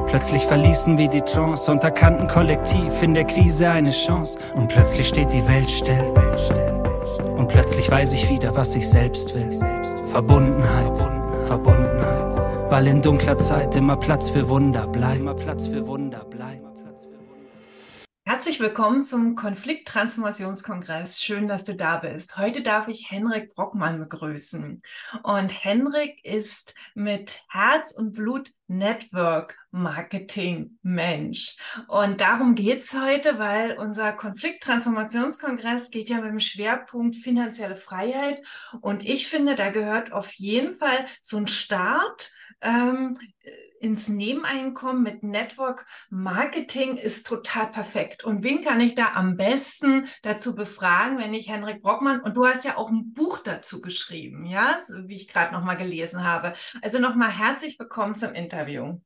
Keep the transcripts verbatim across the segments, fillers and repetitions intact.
Plötzlich verließen wir die Trance und erkannten kollektiv in der Krise eine Chance. Und plötzlich steht die Welt still. Und plötzlich weiß ich wieder, was ich selbst will. Verbundenheit, Verbundenheit. Weil in dunkler Zeit immer Platz für Wunder bleibt. Immer Platz für Wunder bleibt. Herzlich willkommen zum Konflikttransformationskongress. Schön, dass du da bist. Heute darf ich Henrik Brockmann begrüßen. Und Henrik ist mit Herz und Blut Network Marketing Mensch. Und darum geht's heute, weil unser Konflikttransformationskongress geht ja mit dem Schwerpunkt finanzielle Freiheit. Und ich finde, da gehört auf jeden Fall so ein Start ähm, ins Nebeneinkommen mit Network Marketing ist total perfekt. Und wen kann ich da am besten dazu befragen, wenn ich Henrik Brockmann, und du hast ja auch ein Buch dazu geschrieben, ja, so wie ich gerade nochmal gelesen habe. Also nochmal herzlich willkommen zum Interview.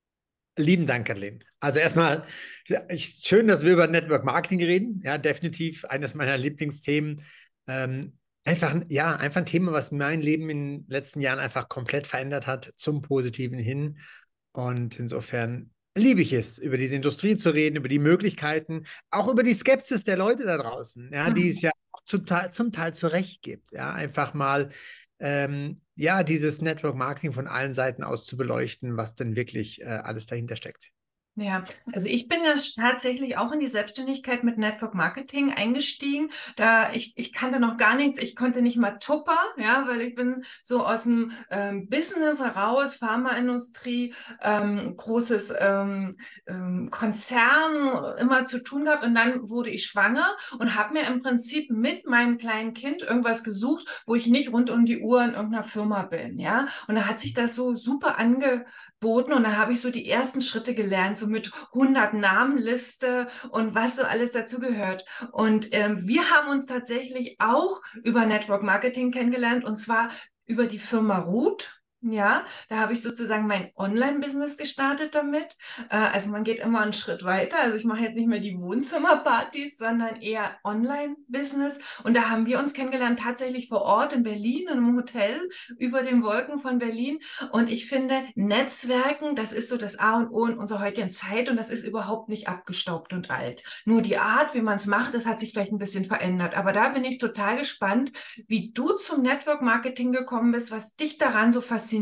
Lieben Dank, Kathleen. Also erstmal ich, schön, dass wir über Network Marketing reden. Ja, definitiv eines meiner Lieblingsthemen. Ähm, einfach, ja, einfach ein Thema, was mein Leben in den letzten Jahren einfach komplett verändert hat, zum Positiven hin. Und insofern liebe ich es, über diese Industrie zu reden, über die Möglichkeiten, auch über die Skepsis der Leute da draußen, ja, die es ja auch zum Teil, zum Teil zu Recht gibt. Ja, einfach mal ähm, ja, dieses Network Marketing von allen Seiten aus zu beleuchten, was denn wirklich äh, alles dahinter steckt. Ja, also ich bin ja tatsächlich auch in die Selbstständigkeit mit Network Marketing eingestiegen. Da ich, ich kannte noch gar nichts, ich konnte nicht mal Tupper, ja, weil ich bin so aus dem ähm, Business heraus, Pharmaindustrie, ähm, großes ähm, ähm, Konzern immer zu tun gehabt und dann wurde ich schwanger und habe mir im Prinzip mit meinem kleinen Kind irgendwas gesucht, wo ich nicht rund um die Uhr in irgendeiner Firma bin, ja. Und da hat sich das so super angeboten und dann habe ich so die ersten Schritte gelernt, so mit hundert Namenliste und was so alles dazu gehört. Und ähm, wir haben uns tatsächlich auch über Network Marketing kennengelernt und zwar über die Firma Root. Ja, da habe ich sozusagen mein Online-Business gestartet damit. Äh, also man geht immer einen Schritt weiter. Also ich mache jetzt nicht mehr die Wohnzimmerpartys, sondern eher Online-Business. Und da haben wir uns kennengelernt, tatsächlich vor Ort in Berlin, in einem Hotel über den Wolken von Berlin. Und ich finde, Netzwerken, das ist so das A und O in unserer heutigen Zeit und das ist überhaupt nicht abgestaubt und alt. Nur die Art, wie man es macht, das hat sich vielleicht ein bisschen verändert. Aber da bin ich total gespannt, wie du zum Network Marketing gekommen bist, was dich daran so fasziniert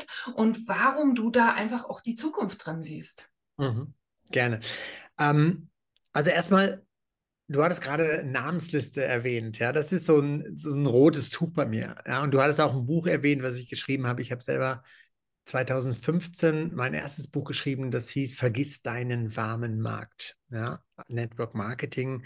und warum du da einfach auch die Zukunft drin siehst. Mhm. Gerne. Ähm, also erstmal, du hattest gerade Namensliste erwähnt, ja, das ist so ein, so ein rotes Tuch bei mir, ja, und du hattest auch ein Buch erwähnt, was ich geschrieben habe. Ich habe selber zweitausendfünfzehn mein erstes Buch geschrieben, das hieß Vergiss deinen warmen Markt, ja, Network Marketing,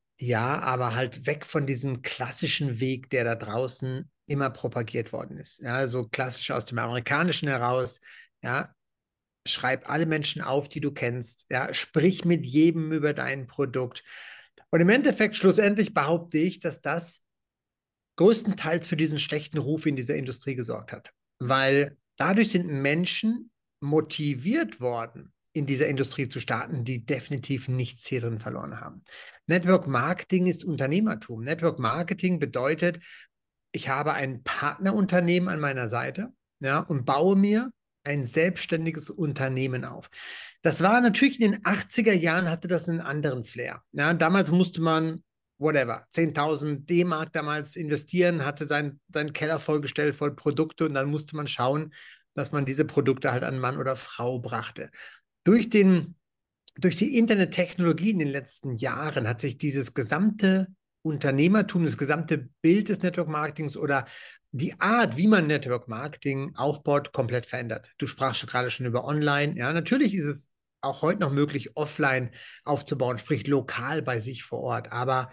ja, aber halt weg von diesem klassischen Weg, der da draußen immer propagiert worden ist, ja, so klassisch aus dem Amerikanischen heraus, ja, schreib alle Menschen auf, die du kennst, ja, sprich mit jedem über dein Produkt. Und im Endeffekt, schlussendlich behaupte ich, dass das größtenteils für diesen schlechten Ruf in dieser Industrie gesorgt hat. Weil dadurch sind Menschen motiviert worden, in dieser Industrie zu starten, die definitiv nichts hier drin verloren haben. Network Marketing ist Unternehmertum. Network Marketing bedeutet, ich habe ein Partnerunternehmen an meiner Seite, ja, und baue mir ein selbstständiges Unternehmen auf. Das war natürlich in den achtziger Jahren, hatte das einen anderen Flair. Ja, damals musste man, whatever, zehntausend D-Mark damals investieren, hatte sein, seinen Keller vollgestellt voll Produkte und dann musste man schauen, dass man diese Produkte halt an Mann oder Frau brachte. Durch den, durch die Internettechnologie in den letzten Jahren hat sich dieses gesamte Unternehmertum, das gesamte Bild des Network Marketings oder die Art, wie man Network Marketing aufbaut, komplett verändert. Du sprachst gerade schon über Online. Ja, natürlich ist es auch heute noch möglich, offline aufzubauen, sprich lokal bei sich vor Ort. Aber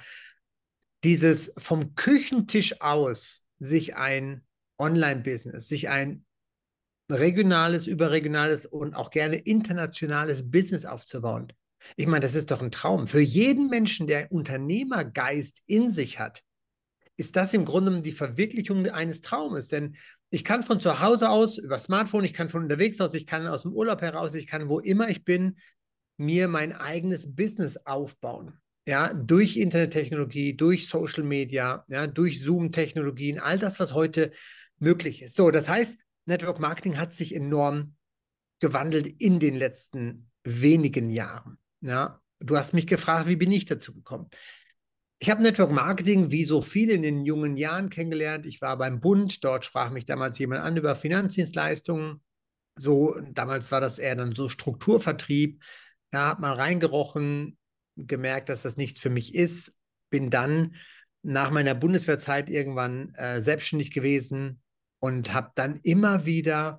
dieses vom Küchentisch aus sich ein Online-Business, sich ein regionales, überregionales und auch gerne internationales Business aufzubauen. Ich meine, das ist doch ein Traum. Für jeden Menschen, der Unternehmergeist in sich hat, ist das im Grunde die Verwirklichung eines Traumes. Denn ich kann von zu Hause aus, über Smartphone, ich kann von unterwegs aus, ich kann aus dem Urlaub heraus, ich kann wo immer ich bin, mir mein eigenes Business aufbauen. Ja, durch Internettechnologie, durch Social Media, ja, durch Zoom-Technologien, all das, was heute möglich ist. So, das heißt, Network Marketing hat sich enorm gewandelt in den letzten wenigen Jahren. Ja, du hast mich gefragt, wie bin ich dazu gekommen? Ich habe Network Marketing wie so viele in den jungen Jahren kennengelernt. Ich war beim Bund, dort sprach mich damals jemand an über Finanzdienstleistungen. So, damals war das eher dann so Strukturvertrieb. Ja, habe mal reingerochen, gemerkt, dass das nichts für mich ist. Bin dann nach meiner Bundeswehrzeit irgendwann äh, selbstständig gewesen und habe dann immer wieder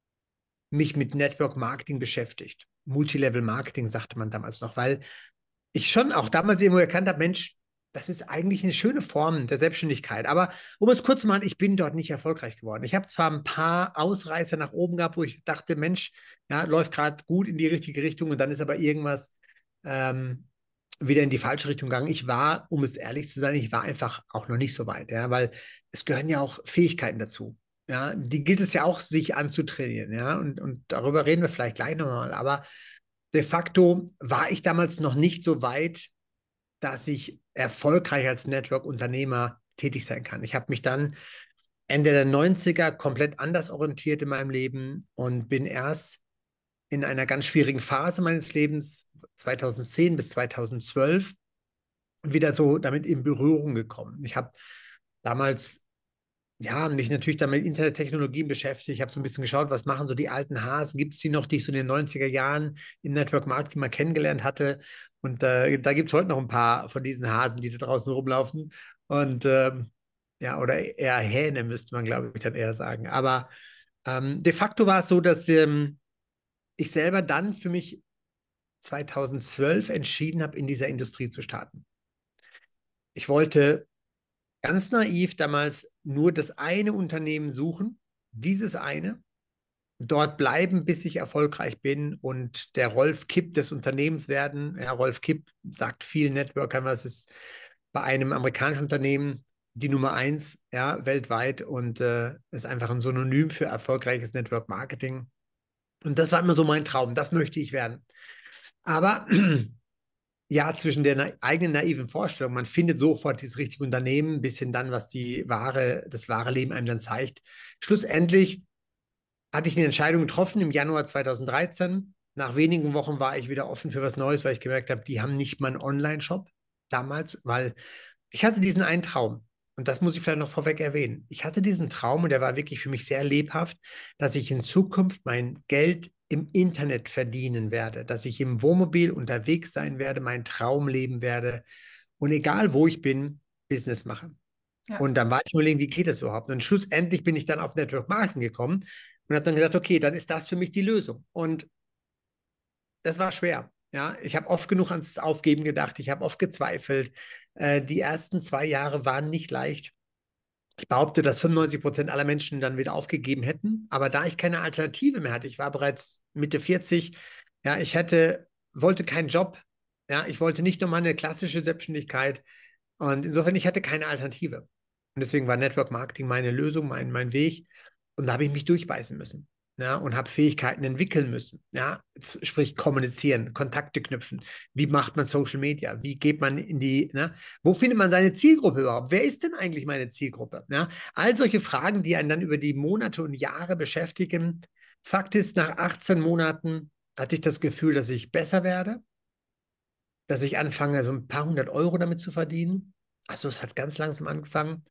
mich mit Network Marketing beschäftigt. Multilevel Marketing sagte man damals noch, weil ich schon auch damals irgendwo erkannt habe, Mensch, das ist eigentlich eine schöne Form der Selbstständigkeit. Aber um es kurz zu machen, ich bin dort nicht erfolgreich geworden. Ich habe zwar ein paar Ausreißer nach oben gehabt, wo ich dachte, Mensch, ja, läuft gerade gut in die richtige Richtung und dann ist aber irgendwas ähm, wieder in die falsche Richtung gegangen. Ich war, um es ehrlich zu sein, ich war einfach auch noch nicht so weit, ja, weil es gehören ja auch Fähigkeiten dazu. Ja, die gilt es ja auch, sich anzutrainieren, ja, und, und darüber reden wir vielleicht gleich nochmal. Aber de facto war ich damals noch nicht so weit, dass ich erfolgreich als Network-Unternehmer tätig sein kann. Ich habe mich dann Ende der neunziger komplett anders orientiert in meinem Leben und bin erst in einer ganz schwierigen Phase meines Lebens, zweitausendzehn bis zweitausendzwölf, wieder so damit in Berührung gekommen. Ich habe damals ja, mich natürlich dann mit Internettechnologien beschäftigt. Ich habe so ein bisschen geschaut, was machen so die alten Hasen? Gibt es die noch, die ich so in den neunziger Jahren im Network Marketing mal kennengelernt hatte? Und äh, da gibt es heute noch ein paar von diesen Hasen, die da draußen rumlaufen. Und ähm, ja, oder eher Hähne, müsste man, glaube ich, dann eher sagen. Aber ähm, de facto war es so, dass ähm, ich selber dann für mich zweitausendzwölf entschieden habe, in dieser Industrie zu starten. Ich wollte ganz naiv damals nur das eine Unternehmen suchen, dieses eine, dort bleiben, bis ich erfolgreich bin und der Rolf Kipp des Unternehmens werden. Ja, Rolf Kipp sagt vielen Networkern, was ist bei einem amerikanischen Unternehmen die Nummer eins, ja, weltweit und äh, ist einfach ein Synonym für erfolgreiches Network Marketing. Und das war immer so mein Traum, das möchte ich werden. Aber ja, zwischen der na eigenen naiven Vorstellung, man findet sofort dieses richtige Unternehmen, bis hin dann, was die wahre, das wahre Leben einem dann zeigt. Schlussendlich hatte ich eine Entscheidung getroffen im Januar zweitausenddreizehn. Nach wenigen Wochen war ich wieder offen für was Neues, weil ich gemerkt habe, die haben nicht mal einen Online-Shop damals, weil ich hatte diesen einen Traum. Und das muss ich vielleicht noch vorweg erwähnen. Ich hatte diesen Traum und der war wirklich für mich sehr lebhaft, dass ich in Zukunft mein Geld im Internet verdienen werde, dass ich im Wohnmobil unterwegs sein werde, meinen Traum leben werde und egal wo ich bin, Business mache. Ja. Und dann war ich überlegen, wie geht das überhaupt? Und schlussendlich bin ich dann auf Network Marketing gekommen und habe dann gesagt, okay, dann ist das für mich die Lösung. Und das war schwer. Ja, ich habe oft genug ans Aufgeben gedacht, ich habe oft gezweifelt. Äh, die ersten zwei Jahre waren nicht leicht. Ich behaupte, dass fünfundneunzig Prozent aller Menschen dann wieder aufgegeben hätten. Aber da ich keine Alternative mehr hatte, ich war bereits Mitte vierzig, ja, ich hätte, wollte keinen Job. Ja, ich wollte nicht nur mal eine klassische Selbstständigkeit. Und insofern, ich hatte keine Alternative. Und deswegen war Network Marketing meine Lösung, mein, mein Weg. Und da habe ich mich durchbeißen müssen. Ja, und habe Fähigkeiten entwickeln müssen. Ja, sprich kommunizieren, Kontakte knüpfen. Wie macht man Social Media? Wie geht man in die, ne? Wo findet man seine Zielgruppe überhaupt? Wer ist denn eigentlich meine Zielgruppe? Ja, all solche Fragen, die einen dann über die Monate und Jahre beschäftigen. Fakt ist, nach achtzehn Monaten hatte ich das Gefühl, dass ich besser werde, dass ich anfange, so ein paar hundert Euro damit zu verdienen. Also es hat ganz langsam angefangen.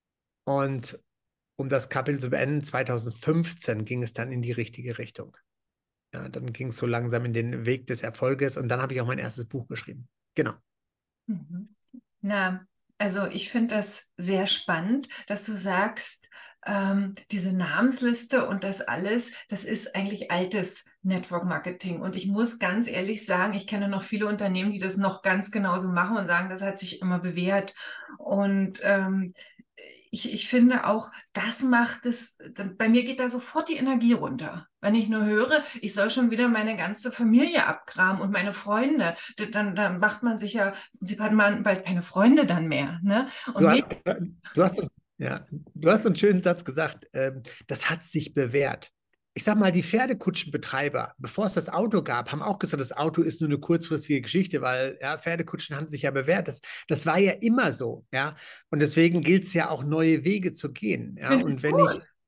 Und um das Kapitel zu beenden, zweitausendfünfzehn ging es dann in die richtige Richtung. Ja, dann ging es so langsam in den Weg des Erfolges und dann habe ich auch mein erstes Buch geschrieben. Genau. Mhm. Na, also ich finde das sehr spannend, dass du sagst, ähm, diese Namensliste und das alles, das ist eigentlich altes Network Marketing. Und ich muss ganz ehrlich sagen, ich kenne noch viele Unternehmen, die das noch ganz genauso machen und sagen, das hat sich immer bewährt. Und ähm, Ich, ich finde auch, das macht es, bei mir geht da sofort die Energie runter. Wenn ich nur höre, ich soll schon wieder meine ganze Familie abgraben und meine Freunde, dann, dann macht man sich ja, hat man bald keine Freunde dann mehr. Ne? Und du, hast, du, hast, ja, du hast einen schönen Satz gesagt, ähm, das hat sich bewährt. Ich sag mal, die Pferdekutschenbetreiber, bevor es das Auto gab, haben auch gesagt, das Auto ist nur eine kurzfristige Geschichte, weil ja, Pferdekutschen haben sich ja bewährt. Das, das war ja immer so, ja. Und deswegen gilt es ja auch, neue Wege zu gehen. Ja. Und wenn ich,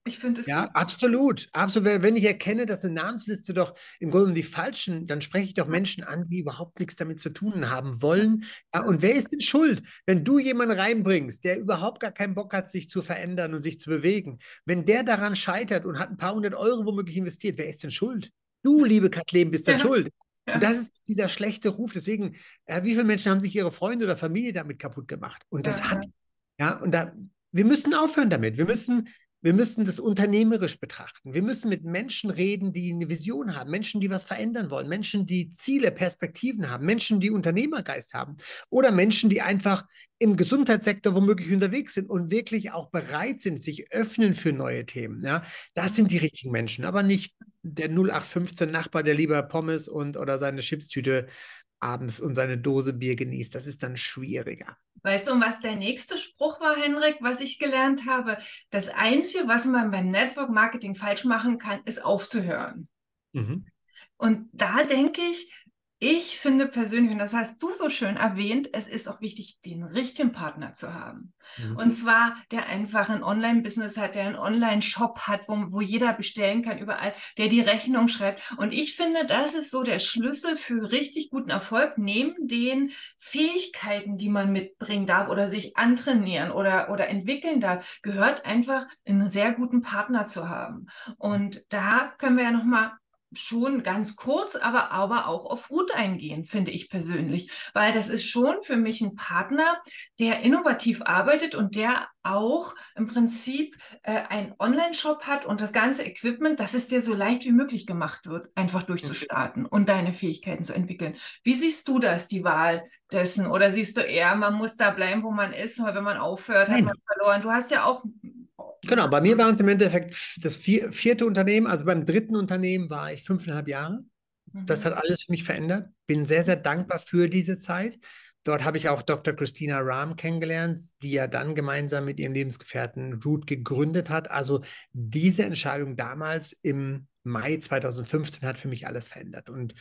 Ich finde es Ja, gut. absolut. Absolut. Wenn ich erkenne, dass eine Namensliste doch im Grunde um die falschen, dann spreche ich doch Menschen an, die überhaupt nichts damit zu tun haben wollen. Ja, und wer ist denn schuld, wenn du jemanden reinbringst, der überhaupt gar keinen Bock hat, sich zu verändern und sich zu bewegen? Wenn der daran scheitert und hat ein paar hundert Euro womöglich investiert, wer ist denn schuld? Du, liebe Kathleen, bist dann Ja, schuld. Und ja, das ist dieser schlechte Ruf. Deswegen, ja, wie viele Menschen haben sich ihre Freunde oder Familie damit kaputt gemacht? Und ja, das hat, ja. ja, und da, wir müssen aufhören damit. Wir müssen wir müssen das unternehmerisch betrachten. Wir müssen mit Menschen reden, die eine Vision haben, Menschen, die was verändern wollen, Menschen, die Ziele, Perspektiven haben, Menschen, die Unternehmergeist haben oder Menschen, die einfach im Gesundheitssektor womöglich unterwegs sind und wirklich auch bereit sind, sich öffnen für neue Themen. Ja, das sind die richtigen Menschen, aber nicht der null acht fünfzehn Nachbar, der lieber Pommes und oder seine Chipstüte abends und seine Dose Bier genießt. Das ist dann schwieriger. Weißt du, und was der nächste Spruch war, Henrik, was ich gelernt habe? Das Einzige, was man beim Network Marketing falsch machen kann, ist aufzuhören. Mhm. Und da denke ich, ich finde persönlich, und das hast du so schön erwähnt, es ist auch wichtig, den richtigen Partner zu haben. Mhm. Und zwar, der einfach ein Online-Business hat, der einen Online-Shop hat, wo, wo jeder bestellen kann überall, der die Rechnung schreibt. Und ich finde, das ist so der Schlüssel für richtig guten Erfolg, neben den Fähigkeiten, die man mitbringen darf oder sich antrainieren oder, oder entwickeln darf, gehört einfach, einen sehr guten Partner zu haben. Und da können wir ja nochmal schon ganz kurz, aber, aber auch auf Ruth eingehen, finde ich persönlich, weil das ist schon für mich ein Partner, der innovativ arbeitet und der auch im Prinzip äh, einen Online-Shop hat und das ganze Equipment, dass es dir so leicht wie möglich gemacht wird, einfach durchzustarten und deine Fähigkeiten zu entwickeln. Wie siehst du das, die Wahl dessen? Oder siehst du eher, man muss da bleiben, wo man ist, weil wenn man aufhört, hat man Nein. verloren. Du hast ja auch. Genau, bei mir waren es im Endeffekt das vier, vierte Unternehmen. Also beim dritten Unternehmen war ich fünfeinhalb Jahre. Das hat alles für mich verändert. Bin sehr, sehr dankbar für diese Zeit. Dort habe ich auch Doktor Christina Rahm kennengelernt, die ja dann gemeinsam mit ihrem Lebensgefährten Root gegründet hat. Also diese Entscheidung damals im Mai zweitausendfünfzehn hat für mich alles verändert. Und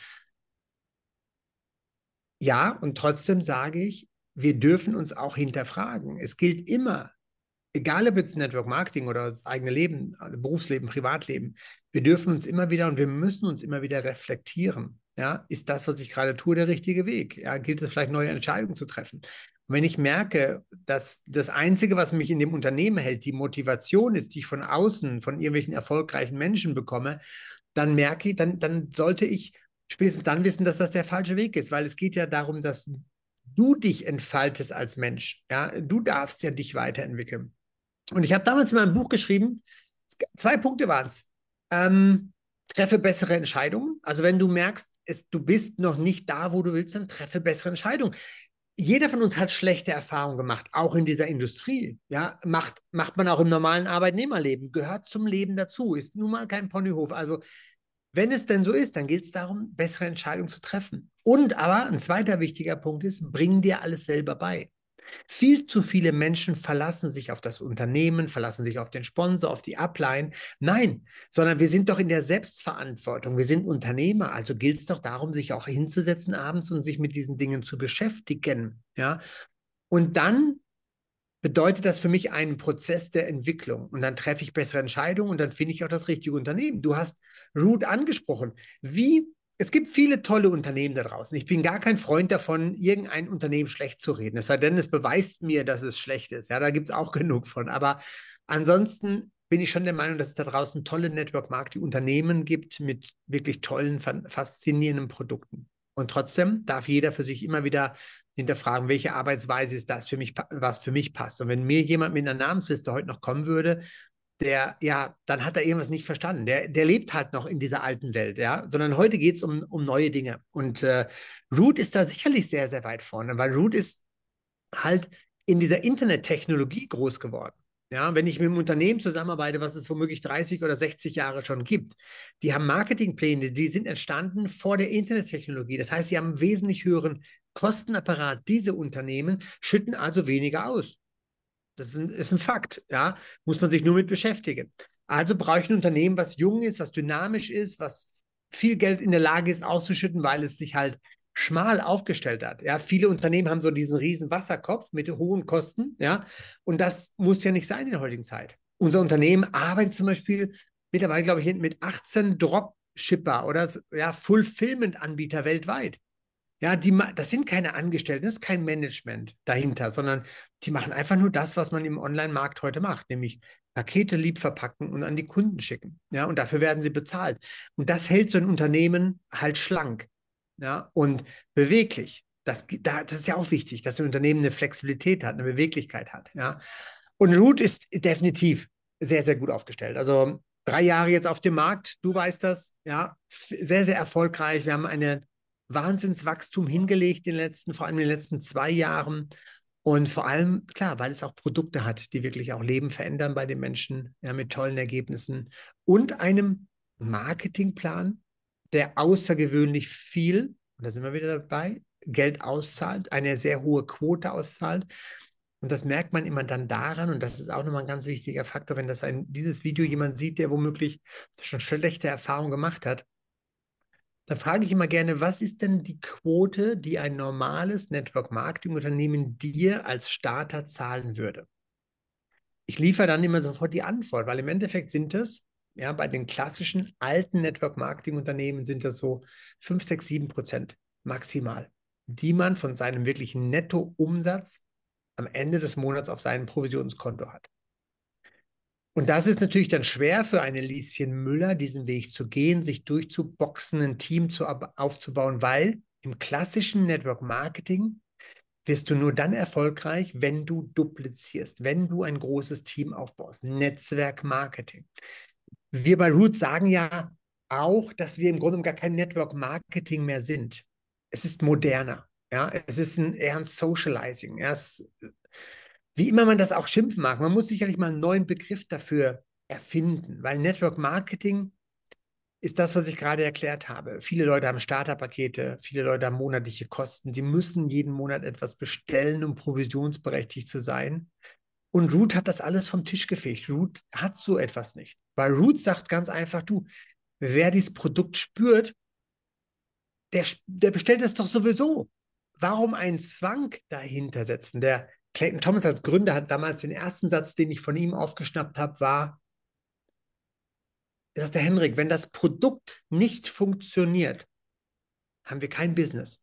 ja, und trotzdem sage ich, wir dürfen uns auch hinterfragen. Es gilt immer, egal ob jetzt Network Marketing oder das eigene Leben, Berufsleben, Privatleben, wir dürfen uns immer wieder und wir müssen uns immer wieder reflektieren. Ja, ist das, was ich gerade tue, der richtige Weg? Ja, gilt es vielleicht neue Entscheidungen zu treffen? Und wenn ich merke, dass das Einzige, was mich in dem Unternehmen hält, die Motivation ist, die ich von außen, von irgendwelchen erfolgreichen Menschen bekomme, dann merke ich, dann, dann sollte ich spätestens dann wissen, dass das der falsche Weg ist, weil es geht ja darum, dass du dich entfaltest als Mensch. Ja, du darfst ja dich weiterentwickeln. Und ich habe damals in meinem Buch geschrieben, zwei Punkte waren es. Ähm, treffe bessere Entscheidungen. Also wenn du merkst, es, du bist noch nicht da, wo du willst, dann treffe bessere Entscheidungen. Jeder von uns hat schlechte Erfahrungen gemacht, auch in dieser Industrie. Ja, macht, macht man auch im normalen Arbeitnehmerleben, gehört zum Leben dazu, ist nun mal kein Ponyhof. Also wenn es denn so ist, dann geht es darum, bessere Entscheidungen zu treffen. Und aber ein zweiter wichtiger Punkt ist, bring dir alles selber bei. Viel zu viele Menschen verlassen sich auf das Unternehmen, verlassen sich auf den Sponsor, auf die Upline. Nein, sondern wir sind doch in der Selbstverantwortung. Wir sind Unternehmer, also gilt es doch darum, sich auch hinzusetzen abends und sich mit diesen Dingen zu beschäftigen. Ja? Und dann bedeutet das für mich einen Prozess der Entwicklung. Und dann treffe ich bessere Entscheidungen und dann finde ich auch das richtige Unternehmen. Du hast Root angesprochen. Wie Es gibt viele tolle Unternehmen da draußen. Ich bin gar kein Freund davon, irgendein Unternehmen schlecht zu reden. Es sei denn, es beweist mir, dass es schlecht ist. Ja, da gibt es auch genug von. Aber ansonsten bin ich schon der Meinung, dass es da draußen tolle Network-Marketing-Unternehmen gibt mit wirklich tollen, faszinierenden Produkten. Und trotzdem darf jeder für sich immer wieder hinterfragen, welche Arbeitsweise ist das für mich, was für mich passt. Und wenn mir jemand mit einer Namensliste heute noch kommen würde, der, ja, dann hat er irgendwas nicht verstanden. Der, der lebt halt noch in dieser alten Welt, ja, sondern heute geht es um, um neue Dinge. Und äh, Root ist da sicherlich sehr, sehr weit vorne, weil Root ist halt in dieser Internettechnologie groß geworden. Ja, wenn ich mit einem Unternehmen zusammenarbeite, was es womöglich dreißig oder sechzig Jahre schon gibt, die haben Marketingpläne, die sind entstanden vor der Internettechnologie. Das heißt, sie haben einen wesentlich höheren Kostenapparat. Diese Unternehmen schütten also weniger aus. Das ist ein, ist ein Fakt, ja, muss man sich nur mit beschäftigen. Also brauche ich ein Unternehmen, was jung ist, was dynamisch ist, was viel Geld in der Lage ist auszuschütten, weil es sich halt schmal aufgestellt hat. Ja, viele Unternehmen haben so diesen riesen Wasserkopf mit hohen Kosten, ja, und das muss ja nicht sein in der heutigen Zeit. Unser Unternehmen arbeitet zum Beispiel mittlerweile, glaube ich, mit achtzehn Dropshipper oder ja, Fulfillment-Anbieter weltweit. Ja, die, das sind keine Angestellten, das ist kein Management dahinter, sondern die machen einfach nur das, was man im Online-Markt heute macht, nämlich Pakete lieb verpacken und an die Kunden schicken. Ja, und dafür werden sie bezahlt. Und das hält so ein Unternehmen halt schlank, ja, und beweglich. Das, das ist ja auch wichtig, dass ein Unternehmen eine Flexibilität hat, eine Beweglichkeit hat. Ja. Und Root ist definitiv sehr, sehr gut aufgestellt. Also drei Jahre jetzt auf dem Markt, du weißt das, ja, sehr, sehr erfolgreich. Wir haben eine Wahnsinnswachstum hingelegt in den letzten, vor allem in den letzten zwei Jahren. Und vor allem, klar, weil es auch Produkte hat, die wirklich auch Leben verändern bei den Menschen, ja, mit tollen Ergebnissen und einem Marketingplan, der außergewöhnlich viel, und da sind wir wieder dabei, Geld auszahlt, eine sehr hohe Quote auszahlt. Und das merkt man immer dann daran, und das ist auch nochmal ein ganz wichtiger Faktor, wenn das ein, dieses Video jemand sieht, der womöglich schon schlechte Erfahrungen gemacht hat, dann frage ich immer gerne, was ist denn die Quote, die ein normales Network-Marketing-Unternehmen dir als Starter zahlen würde? Ich liefere dann immer sofort die Antwort, weil im Endeffekt sind es, ja, bei den klassischen alten Network-Marketing-Unternehmen sind das so fünf, sechs, sieben Prozent maximal, die man von seinem wirklichen Nettoumsatz am Ende des Monats auf seinem Provisionskonto hat. Und das ist natürlich dann schwer für eine Lieschen Müller, diesen Weg zu gehen, sich durchzuboxen, ein Team zu, aufzubauen, weil im klassischen Network Marketing wirst du nur dann erfolgreich, wenn du duplizierst, wenn du ein großes Team aufbaust. Netzwerk Marketing. Wir bei Root sagen ja auch, dass wir im Grunde gar kein Network Marketing mehr sind. Es ist moderner. Ja? Es ist ein, eher ein Socializing. Es Wie immer man das auch schimpfen mag, man muss sicherlich mal einen neuen Begriff dafür erfinden, weil Network Marketing ist das, was ich gerade erklärt habe. Viele Leute haben Starterpakete, viele Leute haben monatliche Kosten. Sie müssen jeden Monat etwas bestellen, um provisionsberechtigt zu sein. Und Root hat das alles vom Tisch gefegt. Root hat so etwas nicht. Weil Root sagt ganz einfach, du, wer dieses Produkt spürt, der, der bestellt es doch sowieso. Warum einen Zwang dahinter setzen? Der Clayton Thomas als Gründer hat damals den ersten Satz, den ich von ihm aufgeschnappt habe, war, er sagte, Henrik, wenn das Produkt nicht funktioniert, haben wir kein Business.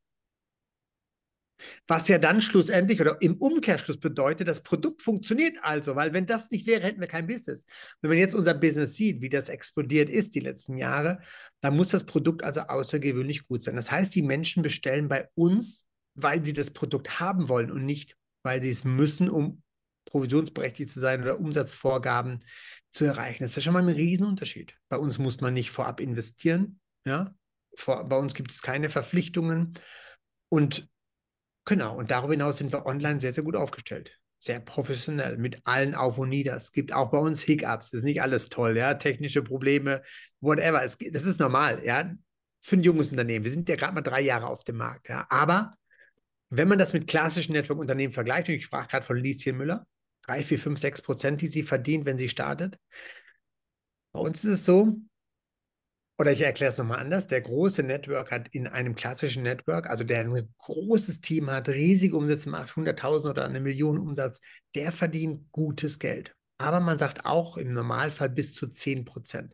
Was ja dann schlussendlich oder im Umkehrschluss bedeutet, das Produkt funktioniert also, weil wenn das nicht wäre, hätten wir kein Business. Wenn man jetzt unser Business sieht, wie das explodiert ist die letzten Jahre, dann muss das Produkt also außergewöhnlich gut sein. Das heißt, die Menschen bestellen bei uns, weil sie das Produkt haben wollen und nicht, weil sie es müssen, um provisionsberechtigt zu sein oder Umsatzvorgaben zu erreichen. Das ist ja schon mal ein Riesenunterschied. Bei uns muss man nicht vorab investieren. Ja? Vor, bei uns gibt es keine Verpflichtungen. Und genau, und darüber hinaus sind wir online sehr, sehr gut aufgestellt. Sehr professionell, mit allen Auf und Nieder. Es gibt auch bei uns Hiccups. Das ist nicht alles toll, ja. Technische Probleme, whatever. Es, das ist normal, ja. Für ein junges Unternehmen. Wir sind ja gerade mal drei Jahre auf dem Markt, ja. Aber wenn man das mit klassischen Network-Unternehmen vergleicht, und ich sprach gerade von Lieschen Müller, drei, vier, fünf, sechs Prozent, die sie verdient, wenn sie startet. Bei uns ist es so, oder ich erkläre es nochmal anders, der große Network hat in einem klassischen Network, also der ein großes Team hat, riesige Umsätze macht, hunderttausend oder eine Million Umsatz, der verdient gutes Geld. Aber man sagt auch im Normalfall bis zu zehn Prozent.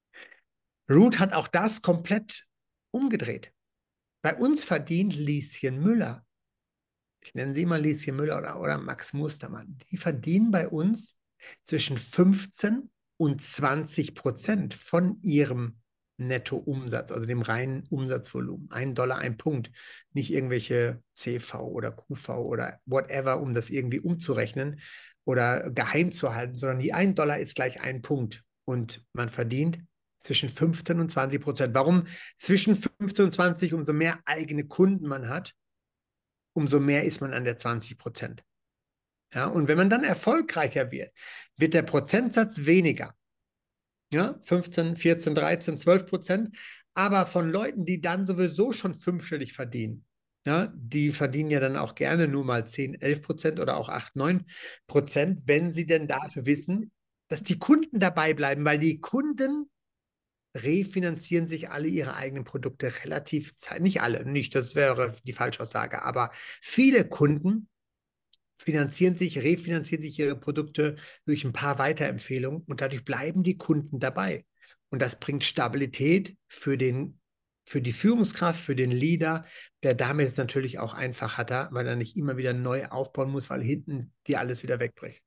Root hat auch das komplett umgedreht. Bei uns verdient Lieschen Müller, ich nenne sie mal Lieschen Müller oder, oder Max Mustermann, die verdienen bei uns zwischen fünfzehn und zwanzig Prozent von ihrem Nettoumsatz, also dem reinen Umsatzvolumen. Ein Dollar, ein Punkt. Nicht irgendwelche C V oder Q V oder whatever, um das irgendwie umzurechnen oder geheim zu halten, sondern die ein Dollar ist gleich ein Punkt. Und man verdient zwischen fünfzehn und zwanzig Prozent. Warum zwischen fünfzehn und zwanzig? Umso mehr eigene Kunden man hat, umso mehr ist man an der zwanzig Prozent. Ja, und wenn man dann erfolgreicher wird, wird der Prozentsatz weniger. Ja, fünfzehn, vierzehn, dreizehn, zwölf Prozent. Aber von Leuten, die dann sowieso schon fünfstellig verdienen, ja, die verdienen ja dann auch gerne nur mal zehn, elf Prozent oder auch acht, neun Prozent, wenn sie denn dafür wissen, dass die Kunden dabei bleiben, weil die Kunden refinanzieren sich alle ihre eigenen Produkte relativ, nicht alle, nicht, das wäre die Falschaussage, aber viele Kunden finanzieren sich, refinanzieren sich ihre Produkte durch ein paar Weiterempfehlungen und dadurch bleiben die Kunden dabei. Und das bringt Stabilität für den, für die Führungskraft, für den Leader, der damit jetzt natürlich auch einfacher, weil er nicht immer wieder neu aufbauen muss, weil hinten dir alles wieder wegbricht.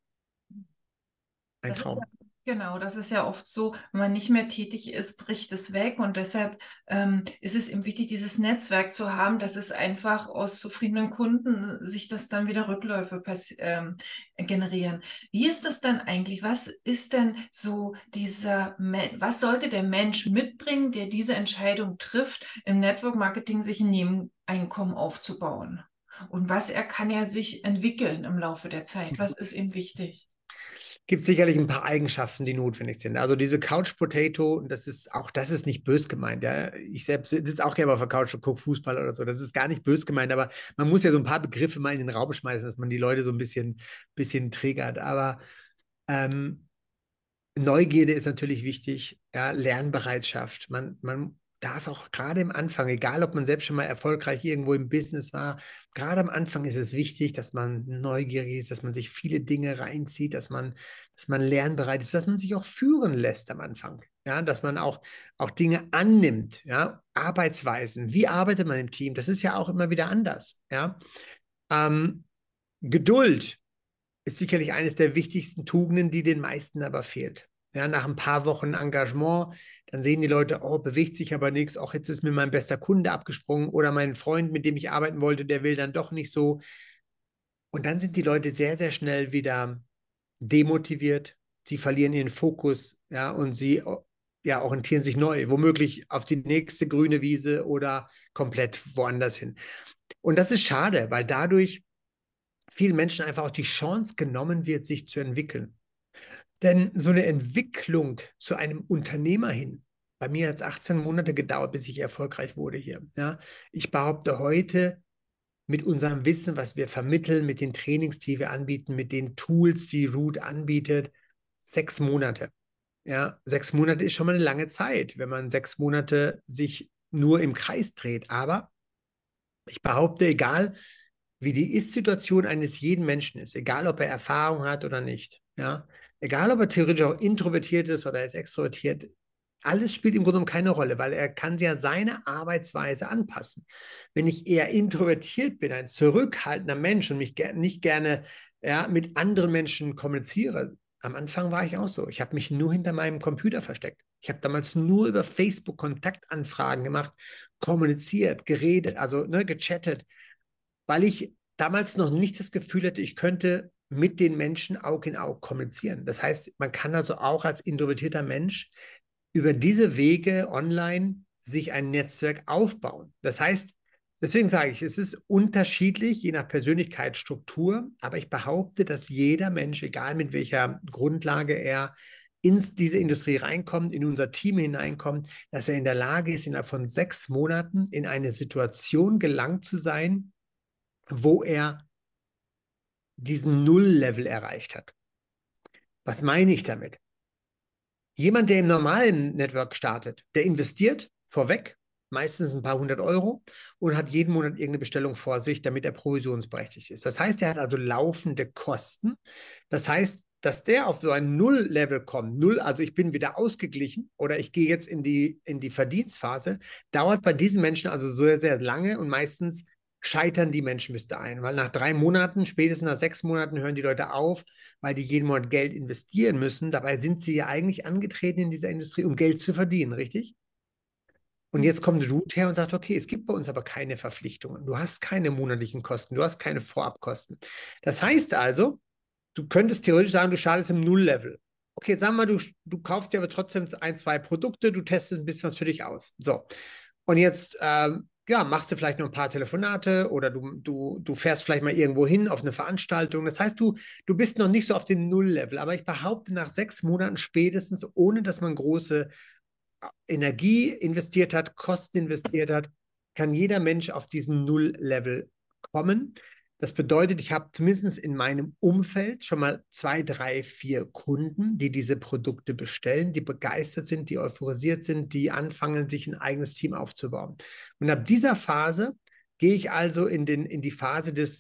Ein Das ist ja, Traum. genau, das ist ja oft so, wenn man nicht mehr tätig ist, bricht es weg. Und deshalb ähm, ist es eben wichtig, dieses Netzwerk zu haben, dass es einfach aus zufriedenen Kunden sich das dann wieder Rückläufe ähm, generieren. Wie ist das dann eigentlich? Was ist denn so dieser, Men was sollte der Mensch mitbringen, der diese Entscheidung trifft, im Network Marketing sich ein Nebeneinkommen aufzubauen? Und was er kann er sich entwickeln im Laufe der Zeit? Was ist ihm wichtig? Gibt sicherlich ein paar Eigenschaften, die notwendig sind. Also diese Couch Potato, das ist auch, das ist nicht bös gemeint. Ja. Ich selbst sitze auch gerne auf der Couch und gucke Fußball oder so. Das ist gar nicht bös gemeint, aber man muss ja so ein paar Begriffe mal in den Raum schmeißen, dass man die Leute so ein bisschen, bisschen triggert. Aber ähm, Neugierde ist natürlich wichtig, ja, Lernbereitschaft. Man, man darf auch gerade am Anfang, egal ob man selbst schon mal erfolgreich irgendwo im Business war, gerade am Anfang ist es wichtig, dass man neugierig ist, dass man sich viele Dinge reinzieht, dass man, dass man lernbereit ist, dass man sich auch führen lässt am Anfang. Ja, dass man auch, auch Dinge annimmt, ja, Arbeitsweisen. Wie arbeitet man im Team? Das ist ja auch immer wieder anders. Ja. Ähm, Geduld ist sicherlich eines der wichtigsten Tugenden, die den meisten aber fehlt. Ja, nach ein paar Wochen Engagement, dann sehen die Leute, oh, bewegt sich aber nichts, auch jetzt ist mir mein bester Kunde abgesprungen oder mein Freund, mit dem ich arbeiten wollte, der will dann doch nicht so. Und dann sind die Leute sehr, sehr schnell wieder demotiviert, sie verlieren ihren Fokus, ja, und sie ja, orientieren sich neu, womöglich auf die nächste grüne Wiese oder komplett woanders hin. Und das ist schade, weil dadurch vielen Menschen einfach auch die Chance genommen wird, sich zu entwickeln. Denn so eine Entwicklung zu einem Unternehmer hin, bei mir hat es achtzehn Monate gedauert, bis ich erfolgreich wurde hier. Ja, ich behaupte heute, mit unserem Wissen, was wir vermitteln, mit den Trainings, die wir anbieten, mit den Tools, die Root anbietet, sechs Monate. Ja, sechs Monate ist schon mal eine lange Zeit, wenn man sechs Monate sich nur im Kreis dreht. Aber ich behaupte, egal wie die Ist-Situation eines jeden Menschen ist, egal ob er Erfahrung hat oder nicht, ja, egal ob er theoretisch auch introvertiert ist oder ist extrovertiert, alles spielt im Grunde genommen keine Rolle, weil er kann ja seine Arbeitsweise anpassen. Wenn ich eher introvertiert bin, ein zurückhaltender Mensch und mich ger nicht gerne ja, mit anderen Menschen kommuniziere, am Anfang war ich auch so. Ich habe mich nur hinter meinem Computer versteckt. Ich habe damals nur über Facebook Kontaktanfragen gemacht, kommuniziert, geredet, also ne, gechattet, weil ich damals noch nicht das Gefühl hatte, ich könnte mit den Menschen Aug in Aug kommunizieren. Das heißt, man kann also auch als introvertierter Mensch über diese Wege online sich ein Netzwerk aufbauen. Das heißt, deswegen sage ich, es ist unterschiedlich, je nach Persönlichkeitsstruktur, aber ich behaupte, dass jeder Mensch, egal mit welcher Grundlage er in diese Industrie reinkommt, in unser Team hineinkommt, dass er in der Lage ist, innerhalb von sechs Monaten in eine Situation gelangt zu sein, wo er diesen Null-Level erreicht hat. Was meine ich damit? Jemand, der im normalen Network startet, der investiert vorweg, meistens ein paar hundert Euro und hat jeden Monat irgendeine Bestellung vor sich, damit er provisionsberechtigt ist. Das heißt, er hat also laufende Kosten. Das heißt, dass der auf so ein Null-Level kommt, Null, also ich bin wieder ausgeglichen oder ich gehe jetzt in die, in die Verdienstphase, dauert bei diesen Menschen also sehr, sehr lange und meistens scheitern die Menschen bis dahin, weil nach drei Monaten, spätestens nach sechs Monaten hören die Leute auf, weil die jeden Monat Geld investieren müssen. Dabei sind sie ja eigentlich angetreten in dieser Industrie, um Geld zu verdienen, richtig? Und jetzt kommt Root her und sagt, okay, es gibt bei uns aber keine Verpflichtungen. Du hast keine monatlichen Kosten, du hast keine Vorabkosten. Das heißt also, du könntest theoretisch sagen, du startest im Null-Level. Okay, jetzt sagen wir mal, du, du kaufst dir aber trotzdem ein, zwei Produkte, du testest ein bisschen was für dich aus. So. Und jetzt ähm, ja, machst du vielleicht noch ein paar Telefonate oder du, du, du fährst vielleicht mal irgendwo hin auf eine Veranstaltung. Das heißt, du, du bist noch nicht so auf dem Null-Level. Aber ich behaupte, nach sechs Monaten spätestens, ohne dass man große Energie investiert hat, Kosten investiert hat, kann jeder Mensch auf diesen Null-Level kommen. Das bedeutet, ich habe zumindest in meinem Umfeld schon mal zwei, drei, vier Kunden, die diese Produkte bestellen, die begeistert sind, die euphorisiert sind, die anfangen, sich ein eigenes Team aufzubauen. Und ab dieser Phase gehe ich also in, den, in die Phase des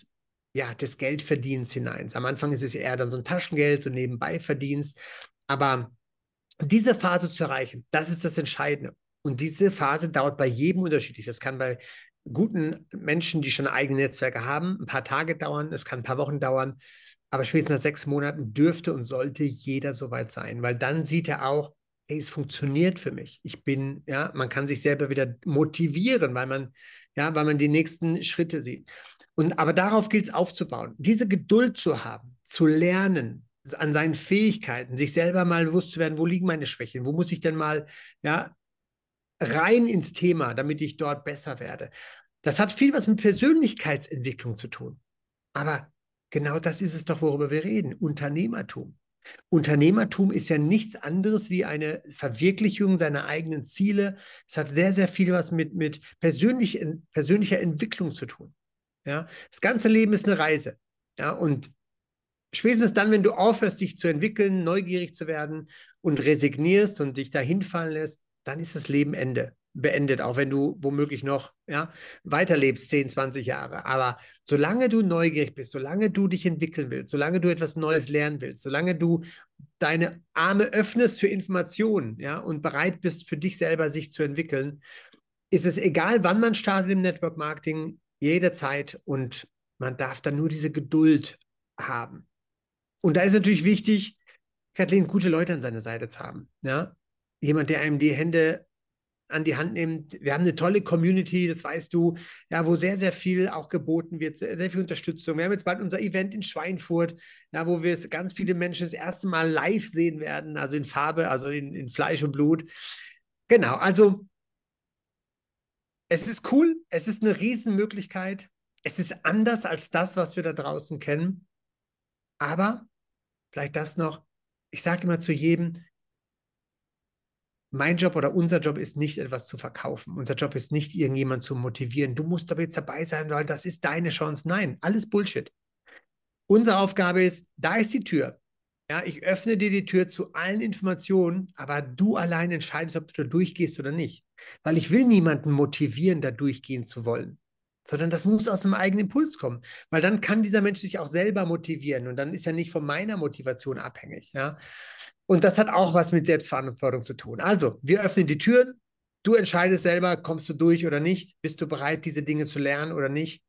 ja, des Geldverdienens hinein. Am Anfang ist es eher dann so ein Taschengeld, so Nebenbeiverdienst. Aber diese Phase zu erreichen, das ist das Entscheidende. Und diese Phase dauert bei jedem unterschiedlich. Das kann bei guten Menschen, die schon eigene Netzwerke haben, ein paar Tage dauern, es kann ein paar Wochen dauern. Aber spätestens nach sechs Monaten dürfte und sollte jeder soweit sein, weil dann sieht er auch, ey, es funktioniert für mich. Ich bin, ja, man kann sich selber wieder motivieren, weil man, ja, weil man die nächsten Schritte sieht. Und aber darauf gilt es aufzubauen, diese Geduld zu haben, zu lernen, an seinen Fähigkeiten, sich selber mal bewusst zu werden, wo liegen meine Schwächen, wo muss ich denn mal, ja, rein ins Thema, damit ich dort besser werde. Das hat viel was mit Persönlichkeitsentwicklung zu tun. Aber genau das ist es doch, worüber wir reden. Unternehmertum. Unternehmertum ist ja nichts anderes wie eine Verwirklichung seiner eigenen Ziele. Es hat sehr, sehr viel was mit, mit persönlich, persönlicher Entwicklung zu tun. Ja? Das ganze Leben ist eine Reise. Ja? Und spätestens dann, wenn du aufhörst, dich zu entwickeln, neugierig zu werden und resignierst und dich dahin fallen lässt, dann ist das Leben Ende, beendet, auch wenn du womöglich noch, ja, weiterlebst, zehn, zwanzig Jahre. Aber solange du neugierig bist, solange du dich entwickeln willst, solange du etwas Neues lernen willst, solange du deine Arme öffnest für Informationen, ja, und bereit bist, für dich selber sich zu entwickeln, ist es egal, wann man startet im Network Marketing, jederzeit, und man darf dann nur diese Geduld haben. Und da ist natürlich wichtig, Kathleen, gute Leute an seiner Seite zu haben. Ja? Jemand, der einem die Hände an die Hand nimmt. Wir haben eine tolle Community, das weißt du, ja, wo sehr, sehr viel auch geboten wird, sehr, sehr viel Unterstützung. Wir haben jetzt bald unser Event in Schweinfurt, ja, wo wir es ganz viele Menschen das erste Mal live sehen werden, also in Farbe, also in, in Fleisch und Blut. Genau, also es ist cool, es ist eine Riesenmöglichkeit. Es ist anders als das, was wir da draußen kennen. Aber vielleicht das noch, ich sage immer zu jedem, mein Job oder unser Job ist nicht, etwas zu verkaufen. Unser Job ist nicht, irgendjemand zu motivieren. Du musst aber jetzt dabei sein, weil das ist deine Chance. Nein, alles Bullshit. Unsere Aufgabe ist, da ist die Tür. Ja, ich öffne dir die Tür zu allen Informationen, aber du allein entscheidest, ob du da durchgehst oder nicht. Weil ich will niemanden motivieren, da durchgehen zu wollen, sondern das muss aus einem eigenen Impuls kommen. Weil dann kann dieser Mensch sich auch selber motivieren und dann ist er nicht von meiner Motivation abhängig. Ja? Und das hat auch was mit Selbstverantwortung zu tun. Also, wir öffnen die Türen, du entscheidest selber, kommst du durch oder nicht, bist du bereit, diese Dinge zu lernen oder nicht.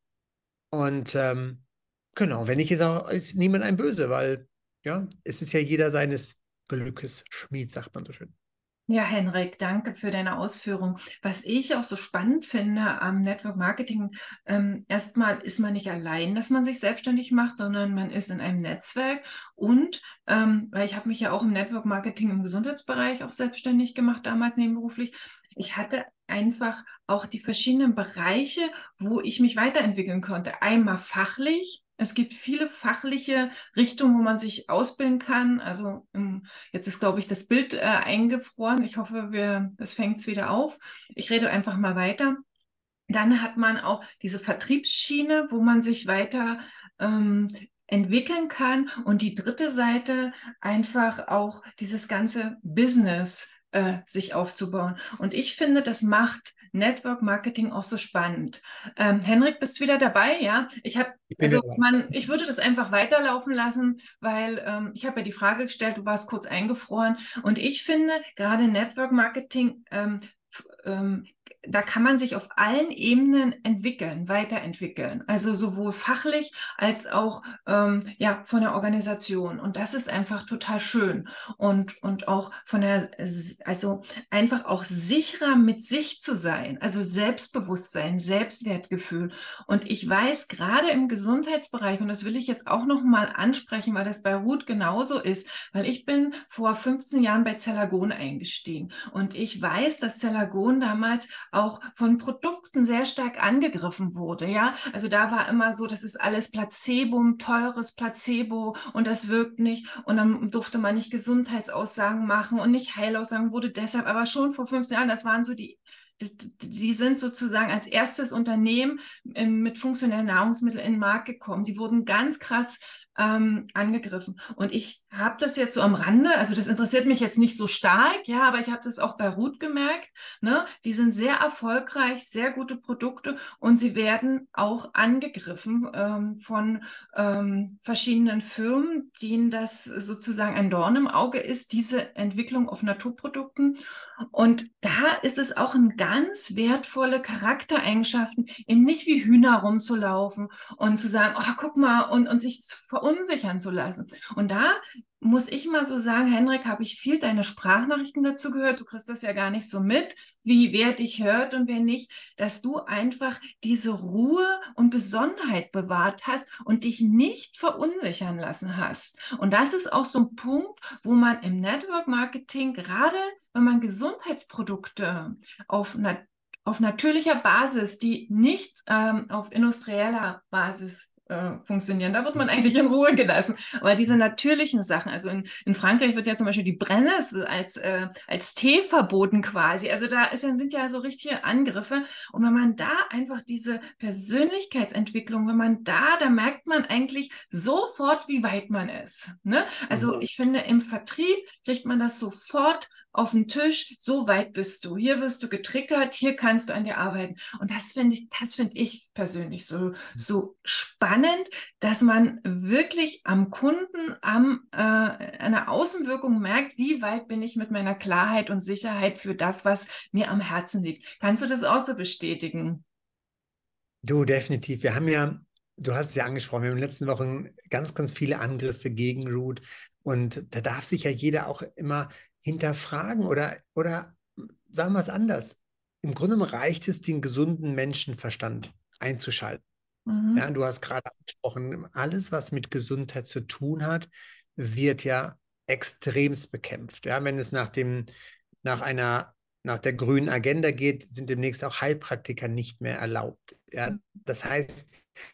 Und ähm, genau, wenn nicht, ist, auch, ist niemand ein Böse, weil ja, es ist ja jeder seines Glückes Schmied, sagt man so schön. Ja, Henrik, danke für deine Ausführung. Was ich auch so spannend finde am Network Marketing, ähm, erstmal ist man nicht allein, dass man sich selbstständig macht, sondern man ist in einem Netzwerk und, ähm, weil ich habe mich ja auch im Network Marketing im Gesundheitsbereich auch selbstständig gemacht, damals nebenberuflich. Ich hatte einfach auch die verschiedenen Bereiche, wo ich mich weiterentwickeln konnte. Einmal fachlich. Es gibt viele fachliche Richtungen, wo man sich ausbilden kann. Also um, jetzt ist, glaube ich, das Bild äh, eingefroren. Ich hoffe, wir, das fängt es wieder auf. Ich rede einfach mal weiter. Dann hat man auch diese Vertriebsschiene, wo man sich weiter ähm, entwickeln kann. Und die dritte Seite einfach auch dieses ganze Business äh, sich aufzubauen. Und ich finde, das macht Network Marketing auch so spannend. Ähm, Henrik, bist du wieder dabei? Ja, ich habe, also man, ich würde das einfach weiterlaufen lassen, weil ähm, ich habe ja die Frage gestellt, du warst kurz eingefroren und ich finde gerade Network Marketing ähm, ähm, da kann man sich auf allen Ebenen entwickeln, weiterentwickeln. Also sowohl fachlich als auch ähm, ja, von der Organisation. Und das ist einfach total schön. Und, und auch von der, also einfach auch sicherer mit sich zu sein. Also Selbstbewusstsein, Selbstwertgefühl. Und ich weiß, gerade im Gesundheitsbereich, und das will ich jetzt auch nochmal ansprechen, weil das bei Ruth genauso ist, weil ich bin vor fünfzehn Jahren bei Cellagon eingestiegen. Und ich weiß, dass Cellagon damals auch von Produkten sehr stark angegriffen wurde, ja. Also da war immer so, das ist alles Placebo, teures Placebo und das wirkt nicht und dann durfte man nicht Gesundheitsaussagen machen und nicht Heilaussagen, wurde deshalb aber schon vor fünfzehn Jahren, das waren so die die sind sozusagen als erstes Unternehmen mit funktionellen Nahrungsmitteln in den Markt gekommen. Die wurden ganz krass ähm, angegriffen. Und ich habe das jetzt so am Rande, also das interessiert mich jetzt nicht so stark, ja, aber ich habe das auch bei Root gemerkt, ne? Die sind sehr erfolgreich, sehr gute Produkte und sie werden auch angegriffen ähm, von ähm, verschiedenen Firmen, denen das sozusagen ein Dorn im Auge ist, diese Entwicklung auf Naturprodukten. Und da ist es auch eine ganz wertvolle Charaktereigenschaften, eben nicht wie Hühner rumzulaufen und zu sagen, oh, guck mal, und, und sich verunsichern zu lassen. Und da muss ich mal so sagen, Henrik, habe ich viel deine Sprachnachrichten dazu gehört. Du kriegst das ja gar nicht so mit, wie wer dich hört und wer nicht, dass du einfach diese Ruhe und Besonnenheit bewahrt hast und dich nicht verunsichern lassen hast. Und das ist auch so ein Punkt, wo man im Network Marketing, gerade wenn man Gesundheitsprodukte auf nat auf natürlicher Basis, die nicht ähm, auf industrieller Basis äh, funktionieren. Da wird man eigentlich in Ruhe gelassen. Aber diese natürlichen Sachen, also in, in Frankreich wird ja zum Beispiel die Brennnessel als, äh, als Tee verboten quasi. Also da ist, sind ja so richtige Angriffe. Und wenn man da einfach diese Persönlichkeitsentwicklung, wenn man da, da merkt man eigentlich sofort, wie weit man ist. Ne? Also Mhm. ich finde, im Vertrieb kriegt man das sofort auf den Tisch, so weit bist du. Hier wirst du getriggert, hier kannst du an dir arbeiten. Und das finde ich, das finde ich persönlich so, so spannend, dass man wirklich am Kunden, am, äh, einer Außenwirkung merkt, wie weit bin ich mit meiner Klarheit und Sicherheit für das, was mir am Herzen liegt. Kannst du das auch so bestätigen? Du, definitiv. Wir haben ja, du hast es ja angesprochen, wir haben in den letzten Wochen ganz, ganz viele Angriffe gegen Root. Und da darf sich ja jeder auch immer hinterfragen oder, oder sagen wir es anders. Im Grunde genommen reicht es, den gesunden Menschenverstand einzuschalten. Ja, Mhm. du hast gerade angesprochen, alles, was mit Gesundheit zu tun hat, wird ja extremst bekämpft. Ja, wenn es nach dem, nach einer, nach der grünen Agenda geht, sind demnächst auch Heilpraktiker nicht mehr erlaubt. Ja, das heißt,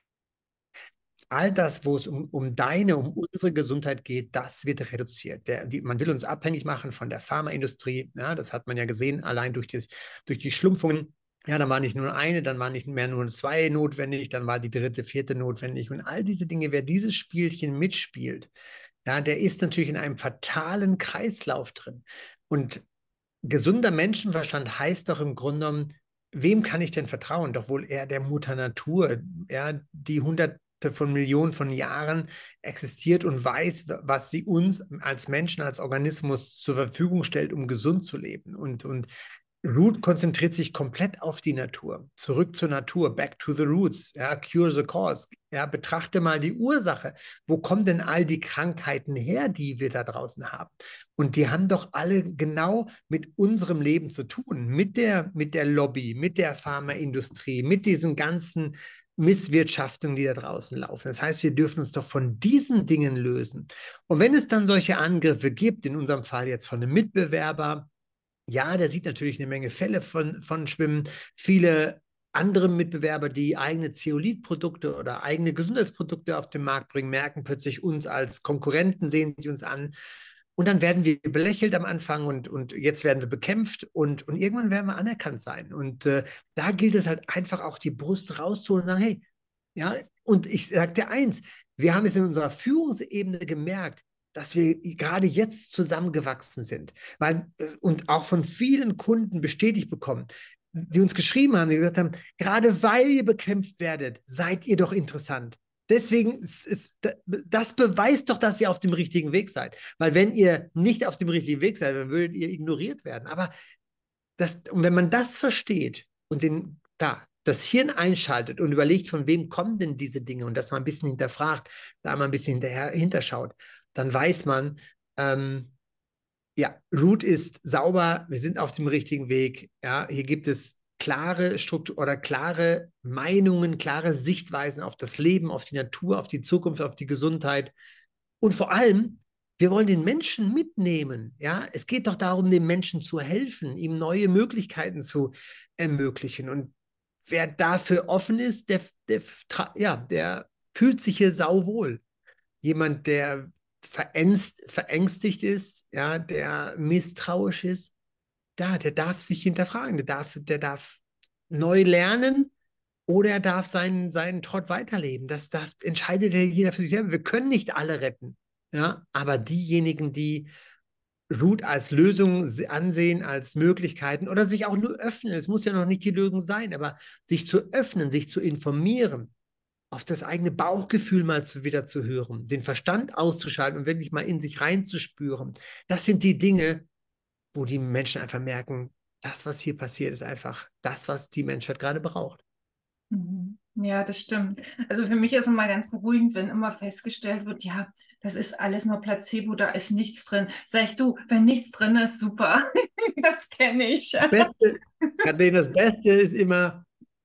all das, wo es um, um deine, um unsere Gesundheit geht, das wird reduziert. Der, die, man will uns abhängig machen von der Pharmaindustrie. Ja, das hat man ja gesehen, allein durch, das, durch die Schlumpfungen. Ja, dann war nicht nur eine, dann waren nicht mehr nur zwei notwendig, dann war die dritte, vierte notwendig. Und all diese Dinge, wer dieses Spielchen mitspielt, ja, der ist natürlich in einem fatalen Kreislauf drin. Und gesunder Menschenverstand heißt doch im Grunde genommen, wem kann ich denn vertrauen? Doch wohl eher der Mutter Natur, ja, die hunderte von Millionen von Jahren existiert und weiß, was sie uns als Menschen, als Organismus zur Verfügung stellt, um gesund zu leben. Und, und Root konzentriert sich komplett auf die Natur. Zurück zur Natur, back to the roots, ja, cure the cause. Ja, betrachte mal die Ursache. Wo kommen denn all die Krankheiten her, die wir da draußen haben? Und die haben doch alle genau mit unserem Leben zu tun, mit der, mit der Lobby, mit der Pharmaindustrie, mit diesen ganzen Misswirtschaftungen, die da draußen laufen. Das heißt, wir dürfen uns doch von diesen Dingen lösen. Und wenn es dann solche Angriffe gibt, in unserem Fall jetzt von einem Mitbewerber, ja, der sieht natürlich eine Menge Fälle von, von Schwimmen. Viele andere Mitbewerber, die eigene Zeolit-Produkte oder eigene Gesundheitsprodukte auf den Markt bringen, merken plötzlich uns als Konkurrenten, sehen sie uns an. Und dann werden wir belächelt am Anfang und, und jetzt werden wir bekämpft und, und irgendwann werden wir anerkannt sein. Und äh, da gilt es halt einfach auch die Brust rauszuholen und sagen, hey, ja, und ich sage dir eins, wir haben es in unserer Führungsebene gemerkt, dass wir gerade jetzt zusammengewachsen sind. Weil, und auch von vielen Kunden bestätigt bekommen, die uns geschrieben haben, die gesagt haben, gerade weil ihr bekämpft werdet, seid ihr doch interessant. Deswegen ist, ist, das beweist doch, dass ihr auf dem richtigen Weg seid. Weil wenn ihr nicht auf dem richtigen Weg seid, dann würdet ihr ignoriert werden. Aber das, und wenn man das versteht und den, da, das Hirn einschaltet und überlegt, von wem kommen denn diese Dinge und das mal ein bisschen hinterfragt, da mal ein bisschen hinterher, hinterschaut, dann weiß man, ähm, ja, Root ist sauber, wir sind auf dem richtigen Weg. Ja, hier gibt es klare Struktur oder klare Meinungen, klare Sichtweisen auf das Leben, auf die Natur, auf die Zukunft, auf die Gesundheit. Und vor allem, wir wollen den Menschen mitnehmen. Ja, es geht doch darum, dem Menschen zu helfen, ihm neue Möglichkeiten zu ermöglichen. Und wer dafür offen ist, der, der, ja, der fühlt sich hier sauwohl. Jemand, der verängst, verängstigt ist, ja, der misstrauisch ist, da, der darf sich hinterfragen, der darf, der darf neu lernen oder er darf seinen, seinen Trott weiterleben. Das darf, entscheidet ja jeder für sich selber. Wir können nicht alle retten. Ja? Aber diejenigen, die Root als Lösung ansehen, als Möglichkeiten oder sich auch nur öffnen, es muss ja noch nicht die Lösung sein, aber sich zu öffnen, sich zu informieren, auf das eigene Bauchgefühl mal zu, wieder zu hören, den Verstand auszuschalten und wirklich mal in sich reinzuspüren. Das sind die Dinge, wo die Menschen einfach merken, das, was hier passiert, ist einfach das, was die Menschheit gerade braucht. Mhm. Ja, das stimmt. Also für mich ist immer ganz beruhigend, wenn immer festgestellt wird, ja, das ist alles nur Placebo, da ist nichts drin. Sag ich, du, wenn nichts drin ist, super. Das kenne ich. Das Beste, Katharina, das Beste ist immer,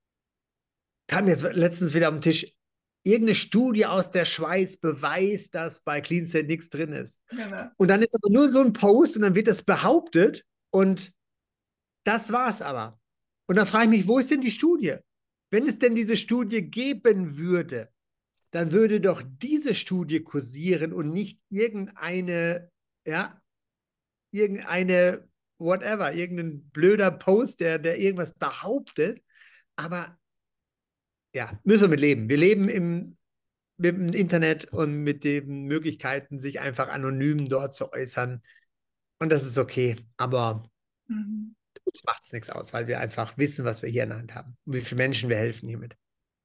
kam jetzt letztens wieder am Tisch, irgendeine Studie aus der Schweiz beweist, dass bei CleanSet nichts drin ist. Genau. Und dann ist aber nur so ein Post und dann wird das behauptet und das war's aber. Und dann frage ich mich, wo ist denn die Studie? Wenn es denn diese Studie geben würde, dann würde doch diese Studie kursieren und nicht irgendeine, ja, irgendeine, whatever, irgendein blöder Post, der, der irgendwas behauptet. Aber ja, müssen wir mit leben. Wir leben im, mit dem Internet und mit den Möglichkeiten, sich einfach anonym dort zu äußern. Und das ist okay. Aber Mhm. uns macht es nichts aus, weil wir einfach wissen, was wir hier in der Hand haben und wie viele Menschen wir helfen hiermit.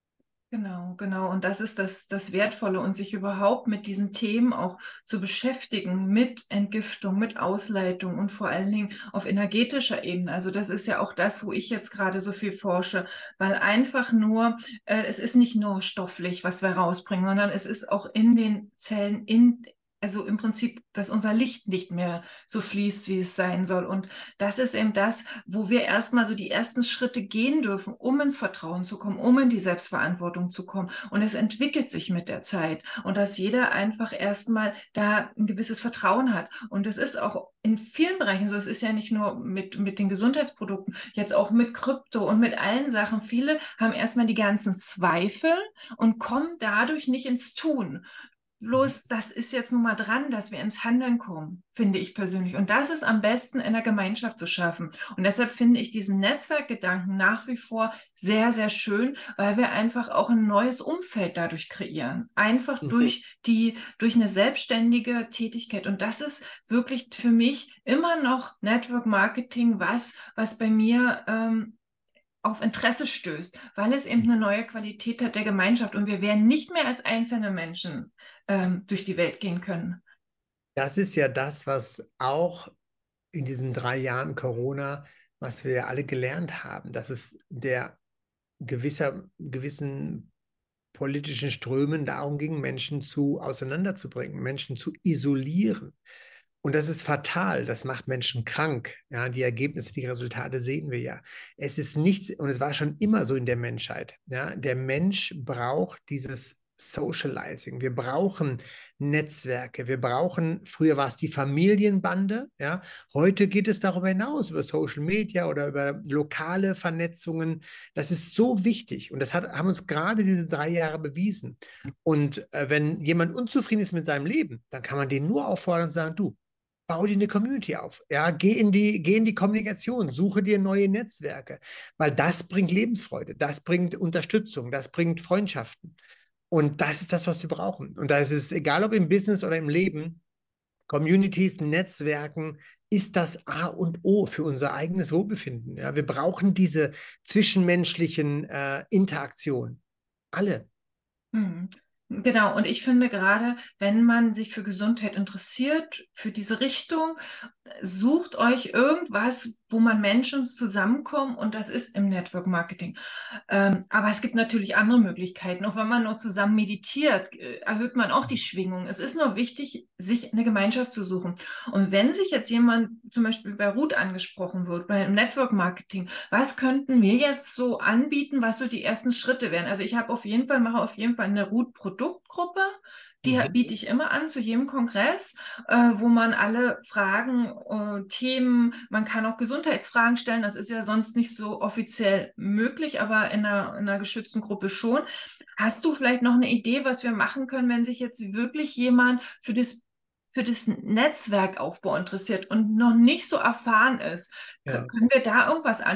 Genau, genau. Und das ist das, das Wertvolle und sich überhaupt mit diesen Themen auch zu beschäftigen, mit Entgiftung, mit Ausleitung und vor allen Dingen auf energetischer Ebene. Also das ist ja auch das, wo ich jetzt gerade so viel forsche, weil einfach nur, äh, es ist nicht nur stofflich, was wir rausbringen, sondern es ist auch in den Zellen, in also im Prinzip, dass unser Licht nicht mehr so fließt, wie es sein soll. Und das ist eben das, wo wir erstmal so die ersten Schritte gehen dürfen, um ins Vertrauen zu kommen, um in die Selbstverantwortung zu kommen. Und es entwickelt sich mit der Zeit. Und dass jeder einfach erstmal da ein gewisses Vertrauen hat. Und es ist auch in vielen Bereichen so, es ist ja nicht nur mit, mit den Gesundheitsprodukten, jetzt auch mit Krypto und mit allen Sachen. Viele haben erstmal die ganzen Zweifel und kommen dadurch nicht ins Tun. Bloß, das ist jetzt nun mal dran, dass wir ins Handeln kommen, finde ich persönlich. Und das ist am besten in der Gemeinschaft zu schaffen. Und deshalb finde ich diesen Netzwerkgedanken nach wie vor sehr, sehr schön, weil wir einfach auch ein neues Umfeld dadurch kreieren. Einfach Mhm. durch die, durch eine selbstständige Tätigkeit. Und das ist wirklich für mich immer noch Network Marketing, was, was bei mir, ähm, auf Interesse stößt, weil es eben eine neue Qualität hat der Gemeinschaft und wir werden nicht mehr als einzelne Menschen ähm, durch die Welt gehen können. Das ist ja das, was auch in diesen drei Jahren Corona, was wir alle gelernt haben, dass es der gewisser, gewissen politischen Strömen darum ging, Menschen zu auseinanderzubringen, Menschen zu isolieren. Und das ist fatal, das macht Menschen krank. Ja, die Ergebnisse, die Resultate sehen wir ja. Es ist nichts, und es war schon immer so in der Menschheit. Ja, der Mensch braucht dieses Socializing. Wir brauchen Netzwerke. Wir brauchen, früher war es die Familienbande. Ja, heute geht es darüber hinaus, über Social Media oder über lokale Vernetzungen. Das ist so wichtig. Und das hat, haben uns gerade diese drei Jahre bewiesen. Und äh, wenn jemand unzufrieden ist mit seinem Leben, dann kann man den nur auffordern und sagen, du, bau dir eine Community auf. Ja, geh in die, geh in die Kommunikation, suche dir neue Netzwerke, weil das bringt Lebensfreude, das bringt Unterstützung, das bringt Freundschaften. Und das ist das, was wir brauchen. Und da ist es, egal ob im Business oder im Leben, Communities, Netzwerken, ist das A und O für unser eigenes Wohlbefinden. Ja, wir brauchen diese zwischenmenschlichen äh, Interaktionen. Alle. Hm. Genau, und ich finde gerade, wenn man sich für Gesundheit interessiert, für diese Richtung, sucht euch irgendwas, wo man Menschen zusammenkommen und das ist im Network Marketing. Ähm, aber es gibt natürlich andere Möglichkeiten. Auch wenn man nur zusammen meditiert, äh, erhöht man auch die Schwingung. Es ist nur wichtig, sich eine Gemeinschaft zu suchen. Und wenn sich jetzt jemand zum Beispiel bei Ruth angesprochen wird, beim Network Marketing, was könnten wir jetzt so anbieten, was so die ersten Schritte wären? Also ich habe auf jeden Fall, mache auf jeden Fall eine Ruth Produktgruppe. Die Mhm. biete ich immer an zu jedem Kongress, äh, wo man alle Fragen, äh, Themen, man kann auch Gesundheitsfragen stellen. Das ist ja sonst nicht so offiziell möglich, aber in einer, in einer geschützten Gruppe schon. Hast du vielleicht noch eine Idee, was wir machen können, wenn sich jetzt wirklich jemand für das für das Netzwerkaufbau interessiert und noch nicht so erfahren ist? Ja. Können wir da irgendwas anbieten?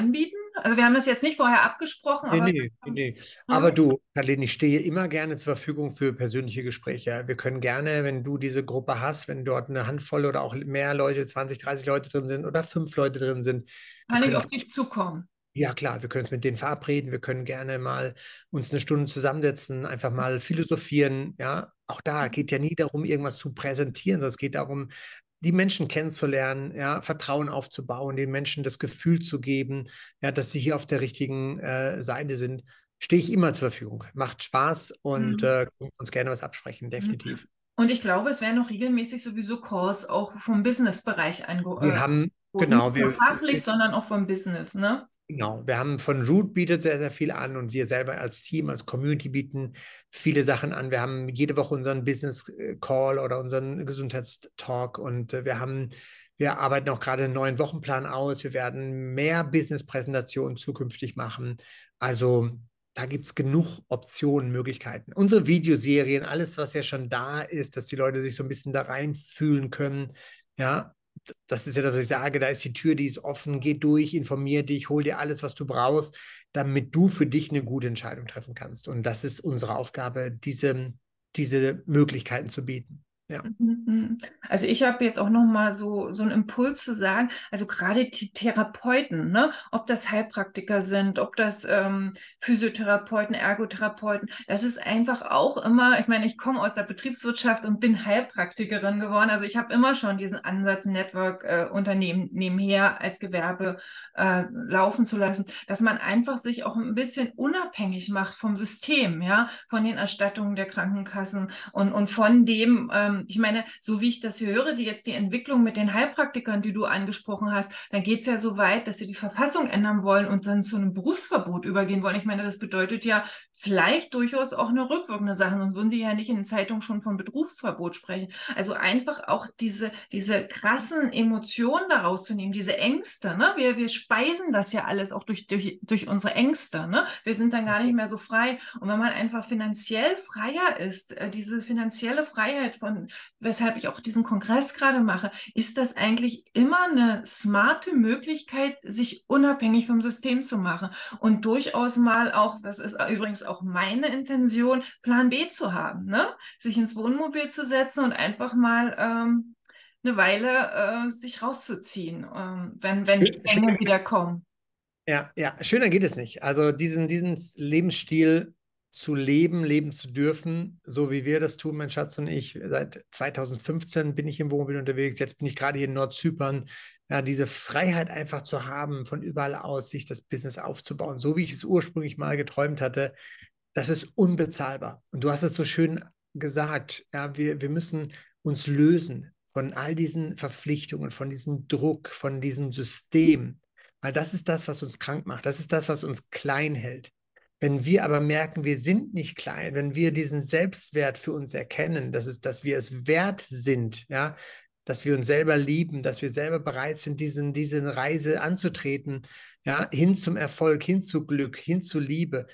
Also wir haben das jetzt nicht vorher abgesprochen, Nee, aber... nee, nee, nee. Ja. Aber du, Kathleen, ich stehe immer gerne zur Verfügung für persönliche Gespräche. Wir können gerne, wenn du diese Gruppe hast, wenn dort eine Handvoll oder auch mehr Leute, zwanzig, dreißig Leute drin sind oder fünf Leute drin sind, wir Kann ich können auf es, dich zukommen? ja klar, wir können uns mit denen verabreden, wir können gerne mal uns eine Stunde zusammensetzen, einfach mal philosophieren. Ja, auch da geht ja nie darum, irgendwas zu präsentieren, sondern es geht darum, die Menschen kennenzulernen, ja, Vertrauen aufzubauen, den Menschen das Gefühl zu geben, ja, dass sie hier auf der richtigen äh, Seite sind. Stehe ich immer zur Verfügung. Macht Spaß und Mhm. äh, können uns gerne was absprechen, Mhm. definitiv. Und ich glaube, es werden noch regelmäßig sowieso Calls auch vom Business-Bereich Wir angeboten. haben, Nicht genau, nur wir, fachlich, sondern auch vom Business, ne? Genau, wir haben von Root bietet sehr, sehr viel an und wir selber als Team, als Community bieten viele Sachen an. Wir haben jede Woche unseren Business Call oder unseren Gesundheitstalk und äh, wir haben, wir arbeiten auch gerade einen neuen Wochenplan aus. Wir werden mehr Business-Präsentationen zukünftig machen. Also da gibt es genug Optionen, Möglichkeiten. Unsere Videoserien, alles, was ja schon da ist, dass die Leute sich so ein bisschen da reinfühlen können. Ja, das ist ja das, was ich sage, da ist die Tür, die ist offen, geh durch, informier dich, hol dir alles, was du brauchst, damit du für dich eine gute Entscheidung treffen kannst. Und das ist unsere Aufgabe, diese, diese Möglichkeiten zu bieten. Ja. Mhm. Also ich habe jetzt auch noch mal so so einen Impuls zu sagen, also gerade die Therapeuten, ne, ob das Heilpraktiker sind, ob das ähm, Physiotherapeuten, Ergotherapeuten, das ist einfach auch immer, ich meine, ich komme aus der Betriebswirtschaft und bin Heilpraktikerin geworden, also ich habe immer schon diesen Ansatz, Network-Unternehmen nebenher als Gewerbe äh, laufen zu lassen, dass man einfach sich auch ein bisschen unabhängig macht vom System, ja, von den Erstattungen der Krankenkassen und, und von dem, ähm, ich meine, so wie ich das höre, die jetzt die Entwicklung mit den Heilpraktikern, die du angesprochen hast, dann geht es ja so weit, dass sie die Verfassung ändern wollen und dann zu einem Berufsverbot übergehen wollen. Ich meine, das bedeutet ja vielleicht durchaus auch eine rückwirkende Sache, sonst würden die ja nicht in den Zeitungen schon von Berufsverbot sprechen. Also einfach auch diese, diese krassen Emotionen daraus zu nehmen, diese Ängste, ne? Wir, wir speisen das ja alles auch durch, durch, durch unsere Ängste, ne? Wir sind dann gar nicht mehr so frei. Und wenn man einfach finanziell freier ist, äh, diese finanzielle Freiheit von, weshalb ich auch diesen Kongress gerade mache, ist das eigentlich immer eine smarte Möglichkeit, sich unabhängig vom System zu machen und durchaus mal auch, das ist übrigens auch meine Intention, Plan B zu haben, ne? Sich ins Wohnmobil zu setzen und einfach mal ähm, eine Weile äh, sich rauszuziehen, ähm, wenn, wenn Zwänge wieder kommen. Ja, ja, schöner geht es nicht. Also diesen, diesen Lebensstil zu leben, leben zu dürfen, so wie wir das tun, mein Schatz und ich. Seit zweitausendfünfzehn bin ich im Wohnmobil unterwegs. Jetzt bin ich gerade hier in Nordzypern. Ja, diese Freiheit einfach zu haben, von überall aus sich das Business aufzubauen, so wie ich es ursprünglich mal geträumt hatte, das ist unbezahlbar. Und du hast es so schön gesagt. Ja, wir, wir müssen uns lösen von all diesen Verpflichtungen, von diesem Druck, von diesem System. Weil das ist das, was uns krank macht. Das ist das, was uns klein hält. Wenn wir aber merken, wir sind nicht klein, wenn wir diesen Selbstwert für uns erkennen, das ist, dass wir es wert sind, ja, dass wir uns selber lieben, dass wir selber bereit sind, diesen, diese Reise anzutreten, ja, hin zum Erfolg, hin zu Glück, hin zu Liebe,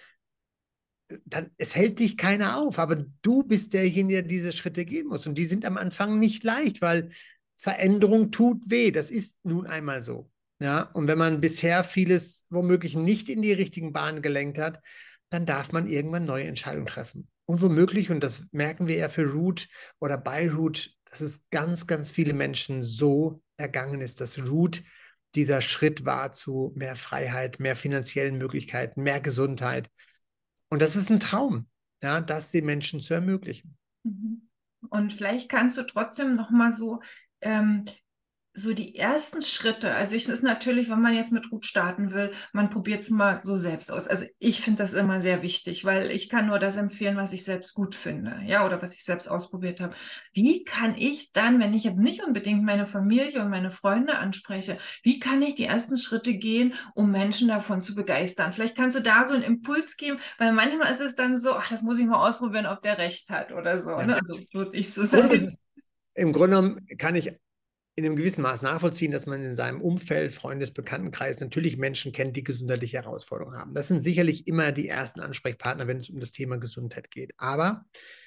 dann, es hält dich keiner auf, aber du bist derjenige, der diese Schritte gehen muss. Und die sind am Anfang nicht leicht, weil Veränderung tut weh. Das ist nun einmal so. Ja, und wenn man bisher vieles womöglich nicht in die richtigen Bahnen gelenkt hat, dann darf man irgendwann neue Entscheidungen treffen. Und womöglich, und das merken wir ja für Root oder bei Root, dass es ganz, ganz viele Menschen so ergangen ist, dass Root dieser Schritt war zu mehr Freiheit, mehr finanziellen Möglichkeiten, mehr Gesundheit. Und das ist ein Traum, ja, das den Menschen zu ermöglichen. Mhm. Und vielleicht kannst du trotzdem noch mal so ähm, so die ersten Schritte, also ich ist natürlich, wenn man jetzt mit Root starten will, man probiert es mal so selbst aus. Also ich finde das immer sehr wichtig, weil ich kann nur das empfehlen, was ich selbst gut finde, ja, oder was ich selbst ausprobiert habe. Wie kann ich dann, wenn ich jetzt nicht unbedingt meine Familie und meine Freunde anspreche, wie kann ich die ersten Schritte gehen, um Menschen davon zu begeistern? Vielleicht kannst du da so einen Impuls geben, weil manchmal ist es dann so, ach, das muss ich mal ausprobieren, ob der recht hat oder so, Ja. ne? Also würde ich so sagen. Grunde, Im Grunde genommen kann ich in einem gewissen Maß nachvollziehen, dass man in seinem Umfeld, Freundes-, Bekanntenkreis natürlich Menschen kennt, die gesundheitliche Herausforderungen haben. Das sind sicherlich immer die ersten Ansprechpartner, wenn es um das Thema Gesundheit geht. Aber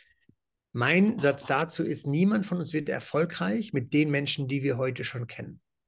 mein Satz dazu ist, niemand von uns wird erfolgreich mit den Menschen, die wir heute schon kennen.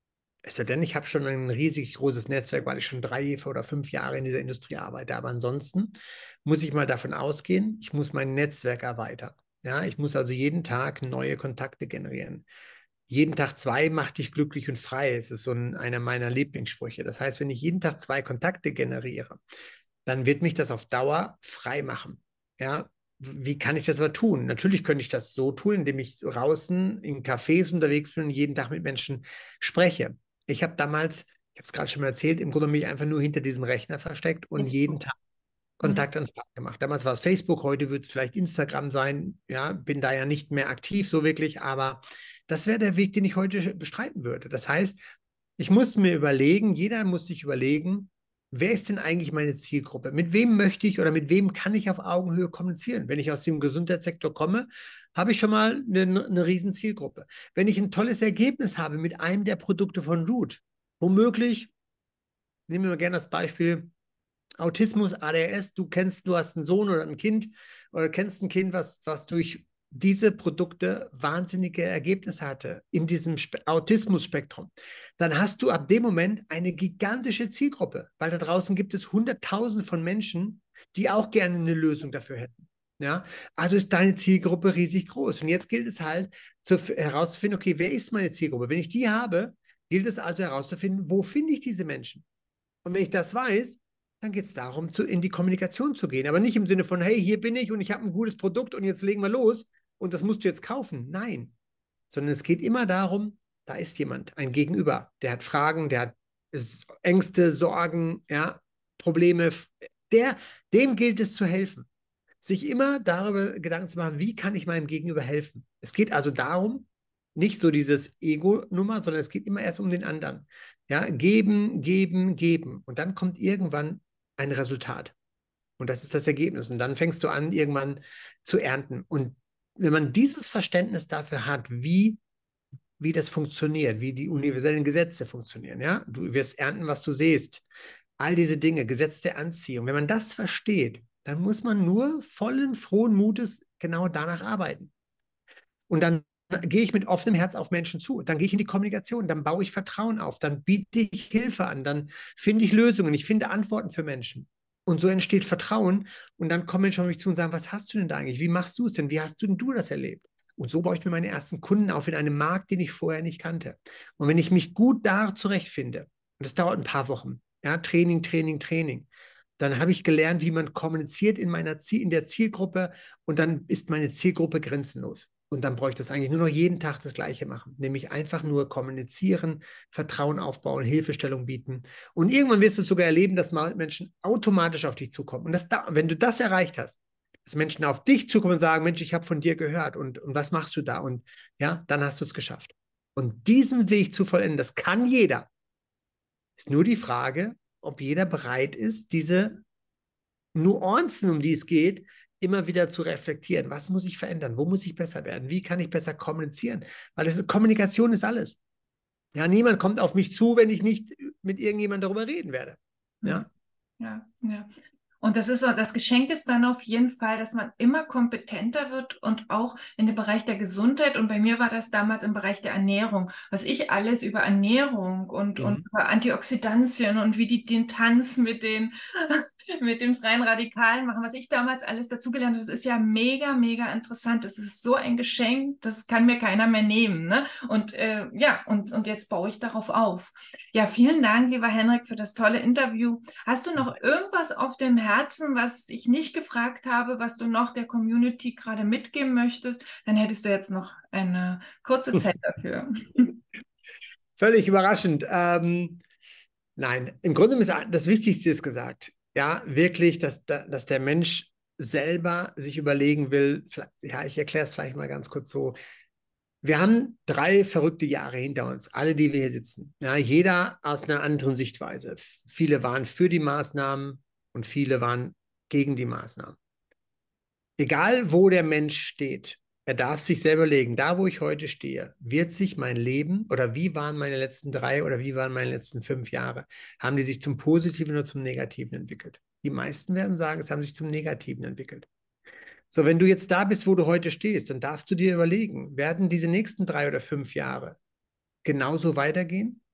Es sei denn, ich habe schon ein riesig großes Netzwerk, weil ich schon drei oder fünf Jahre in dieser Industrie arbeite. Aber ansonsten muss ich mal davon ausgehen, ich muss mein Netzwerk erweitern. Ja, ich muss also jeden Tag neue Kontakte generieren. Jeden Tag zwei macht dich glücklich und frei. Es ist so ein, einer meiner Lieblingssprüche. Das heißt, wenn ich jeden Tag zwei Kontakte generiere, dann wird mich das auf Dauer frei machen. Ja, wie kann ich das aber tun? Natürlich könnte ich das so tun, indem ich draußen in Cafés unterwegs bin und jeden Tag mit Menschen spreche. Ich habe damals, ich habe es gerade schon mal erzählt, im Grunde mich einfach nur hinter diesem Rechner versteckt und jeden Tag Mhm. Kontaktanfragen gemacht. Damals war es Facebook, heute wird es vielleicht Instagram sein. Ja, bin da ja nicht mehr aktiv so wirklich, aber das wäre der Weg, den ich heute bestreiten würde. Das heißt, ich muss mir überlegen, jeder muss sich überlegen, wer ist denn eigentlich meine Zielgruppe? Mit wem möchte ich oder mit wem kann ich auf Augenhöhe kommunizieren? Wenn ich aus dem Gesundheitssektor komme, habe ich schon mal eine, eine riesen Zielgruppe. Wenn ich ein tolles Ergebnis habe mit einem der Produkte von Root, womöglich, nehmen wir mal gerne das Beispiel Autismus, A D S, du kennst, du hast einen Sohn oder ein Kind oder kennst ein Kind, was, was durch diese Produkte wahnsinnige Ergebnisse hatte in diesem Autismus-Spektrum, dann hast du ab dem Moment eine gigantische Zielgruppe, weil da draußen gibt es Hunderttausende von Menschen, die auch gerne eine Lösung dafür hätten. Ja, also ist deine Zielgruppe riesig groß. Und jetzt gilt es halt zu, herauszufinden, okay, wer ist meine Zielgruppe? Wenn ich die habe, gilt es also herauszufinden, wo finde ich diese Menschen? Und wenn ich das weiß, dann geht es darum, zu, in die Kommunikation zu gehen. Aber nicht im Sinne von, hey, hier bin ich und ich habe ein gutes Produkt und jetzt legen wir los und das musst du jetzt kaufen. Nein, sondern es geht immer darum, da ist jemand, ein Gegenüber, der hat Fragen, der hat Ängste, Sorgen, ja, Probleme. Der, dem gilt es zu helfen. Sich immer darüber Gedanken zu machen, wie kann ich meinem Gegenüber helfen. Es geht also darum, nicht so dieses Ego-Nummer, sondern es geht immer erst um den anderen. Ja, geben, geben, geben. Und dann kommt irgendwann ein Resultat. Und das ist das Ergebnis. Und dann fängst du an, irgendwann zu ernten. Und wenn man dieses Verständnis dafür hat, wie, wie das funktioniert, wie die universellen Gesetze funktionieren, ja, du wirst ernten, was du sähst. All diese Dinge, Gesetz der Anziehung. Wenn man das versteht, dann muss man nur vollen, frohen Mutes genau danach arbeiten. Und dann gehe ich mit offenem Herz auf Menschen zu. Dann gehe ich in die Kommunikation, dann baue ich Vertrauen auf, dann biete ich Hilfe an, dann finde ich Lösungen, ich finde Antworten für Menschen. Und so entsteht Vertrauen. Und dann kommen Menschen auf mich zu und sagen, was hast du denn da eigentlich? Wie machst du es denn? Wie hast du denn du das erlebt? Und so baue ich mir meine ersten Kunden auf in einem Markt, den ich vorher nicht kannte. Und wenn ich mich gut da zurechtfinde, und das dauert ein paar Wochen, ja, Training, Training, Training, dann habe ich gelernt, wie man kommuniziert in meiner Ziel, in der Zielgruppe und dann ist meine Zielgruppe grenzenlos. Und dann bräuchte ich das eigentlich nur noch jeden Tag das Gleiche machen, nämlich einfach nur kommunizieren, Vertrauen aufbauen, Hilfestellung bieten. Und irgendwann wirst du es sogar erleben, dass mal Menschen automatisch auf dich zukommen. Und das, wenn du das erreicht hast, dass Menschen auf dich zukommen und sagen, Mensch, ich habe von dir gehört und, und was machst du da? Und ja, dann hast du es geschafft. Und diesen Weg zu vollenden, das kann jeder. Ist nur die Frage, ob jeder bereit ist, diese Nuancen, um die es geht, immer wieder zu reflektieren. Was muss ich verändern? Wo muss ich besser werden? Wie kann ich besser kommunizieren? Weil es ist, Kommunikation ist alles. Ja, niemand kommt auf mich zu, wenn ich nicht mit irgendjemandem darüber reden werde. Ja. Ja, ja. Und das ist so, das Geschenk ist dann auf jeden Fall, dass man immer kompetenter wird und auch in dem Bereich der Gesundheit. Und bei mir war das damals im Bereich der Ernährung, was ich alles über Ernährung und, und Mhm. über Antioxidantien und wie die den Tanz mit den, mit den freien Radikalen machen, was ich damals alles dazugelernt habe, das ist ja mega, mega interessant. Das ist so ein Geschenk, das kann mir keiner mehr nehmen. Ne? Und äh, ja, und, und jetzt baue ich darauf auf. Ja, vielen Dank, lieber Henrik, für das tolle Interview. Hast du noch irgendwas auf dem Herzen, was ich nicht gefragt habe, was du noch der Community gerade mitgeben möchtest? Dann hättest du jetzt noch eine kurze Zeit dafür. Völlig überraschend. Ähm, nein, im Grunde ist das Wichtigste ist gesagt. Ja, wirklich, dass, dass der Mensch selber sich überlegen will. Ja, ich erkläre es vielleicht mal ganz kurz so. Wir haben drei verrückte Jahre hinter uns, alle, die wir hier sitzen. Ja, jeder aus einer anderen Sichtweise. Viele waren für die Maßnahmen und viele waren gegen die Maßnahmen. Egal, wo der Mensch steht, er darf sich selber überlegen, da, wo ich heute stehe, wird sich mein Leben oder wie waren meine letzten drei oder wie waren meine letzten fünf Jahre? Haben die sich zum Positiven oder zum Negativen entwickelt? Die meisten werden sagen, es haben sich zum Negativen entwickelt. So, wenn du jetzt da bist, wo du heute stehst, dann darfst du dir überlegen, werden diese nächsten drei oder fünf Jahre genauso weitergehen?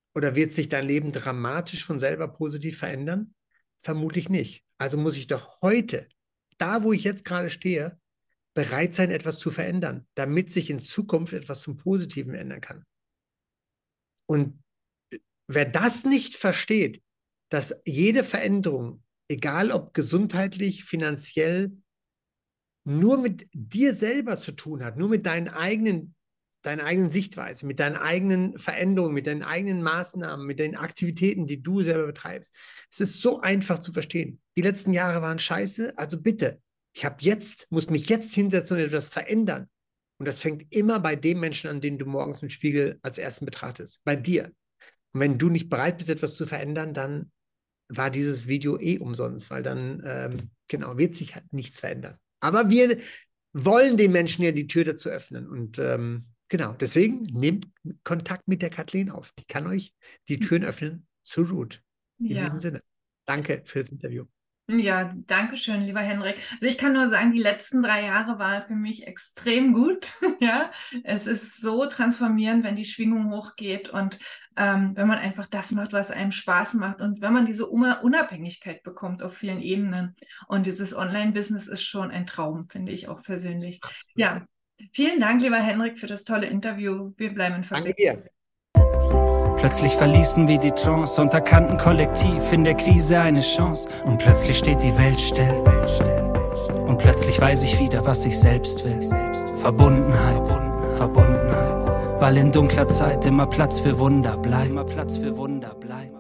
oder wird sich dein Leben dramatisch von selber positiv verändern? Vermutlich nicht. Also muss ich doch heute, da wo ich jetzt gerade stehe, bereit sein, etwas zu verändern, damit sich in Zukunft etwas zum Positiven ändern kann. Und wer das nicht versteht, dass jede Veränderung, egal ob gesundheitlich, finanziell, nur mit dir selber zu tun hat, nur mit deinen eigenen, deiner eigenen Sichtweise, mit deinen eigenen Veränderungen, mit deinen eigenen Maßnahmen, mit den Aktivitäten, die du selber betreibst. Es ist so einfach zu verstehen. Die letzten Jahre waren scheiße, also bitte, ich habe jetzt, muss mich jetzt hinsetzen und etwas verändern. Und das fängt immer bei dem Menschen an, den du morgens im Spiegel als ersten betrachtest, bei dir. Und wenn du nicht bereit bist, etwas zu verändern, dann war dieses Video eh umsonst, weil dann, ähm, genau, wird sich halt nichts verändern. Aber wir wollen den Menschen ja die Tür dazu öffnen. Und ähm, genau, deswegen nehmt Kontakt mit der Kathleen auf. Die kann euch die Türen öffnen zu Root. In Ja. diesem Sinne, danke für das Interview. Ja, danke schön, lieber Henrik. Also ich kann nur sagen, die letzten drei Jahre waren für mich extrem gut. Ja, es ist so transformierend, wenn die Schwingung hochgeht und ähm, wenn man einfach das macht, was einem Spaß macht und wenn man diese Unabhängigkeit bekommt auf vielen Ebenen. Und dieses Online-Business ist schon ein Traum, finde ich auch persönlich. Absolut. Ja, vielen Dank, lieber Henrik, für das tolle Interview. Wir bleiben in Verbindung. Danke dir. Plötzlich verließen wir die Trance und erkannten kollektiv in der Krise eine Chance. Und plötzlich steht die Welt still. Und plötzlich weiß ich wieder, was ich selbst will. Verbundenheit, Verbundenheit. Weil in dunkler Zeit immer Platz für Wunder bleibt. Immer Platz für Wunder bleibt.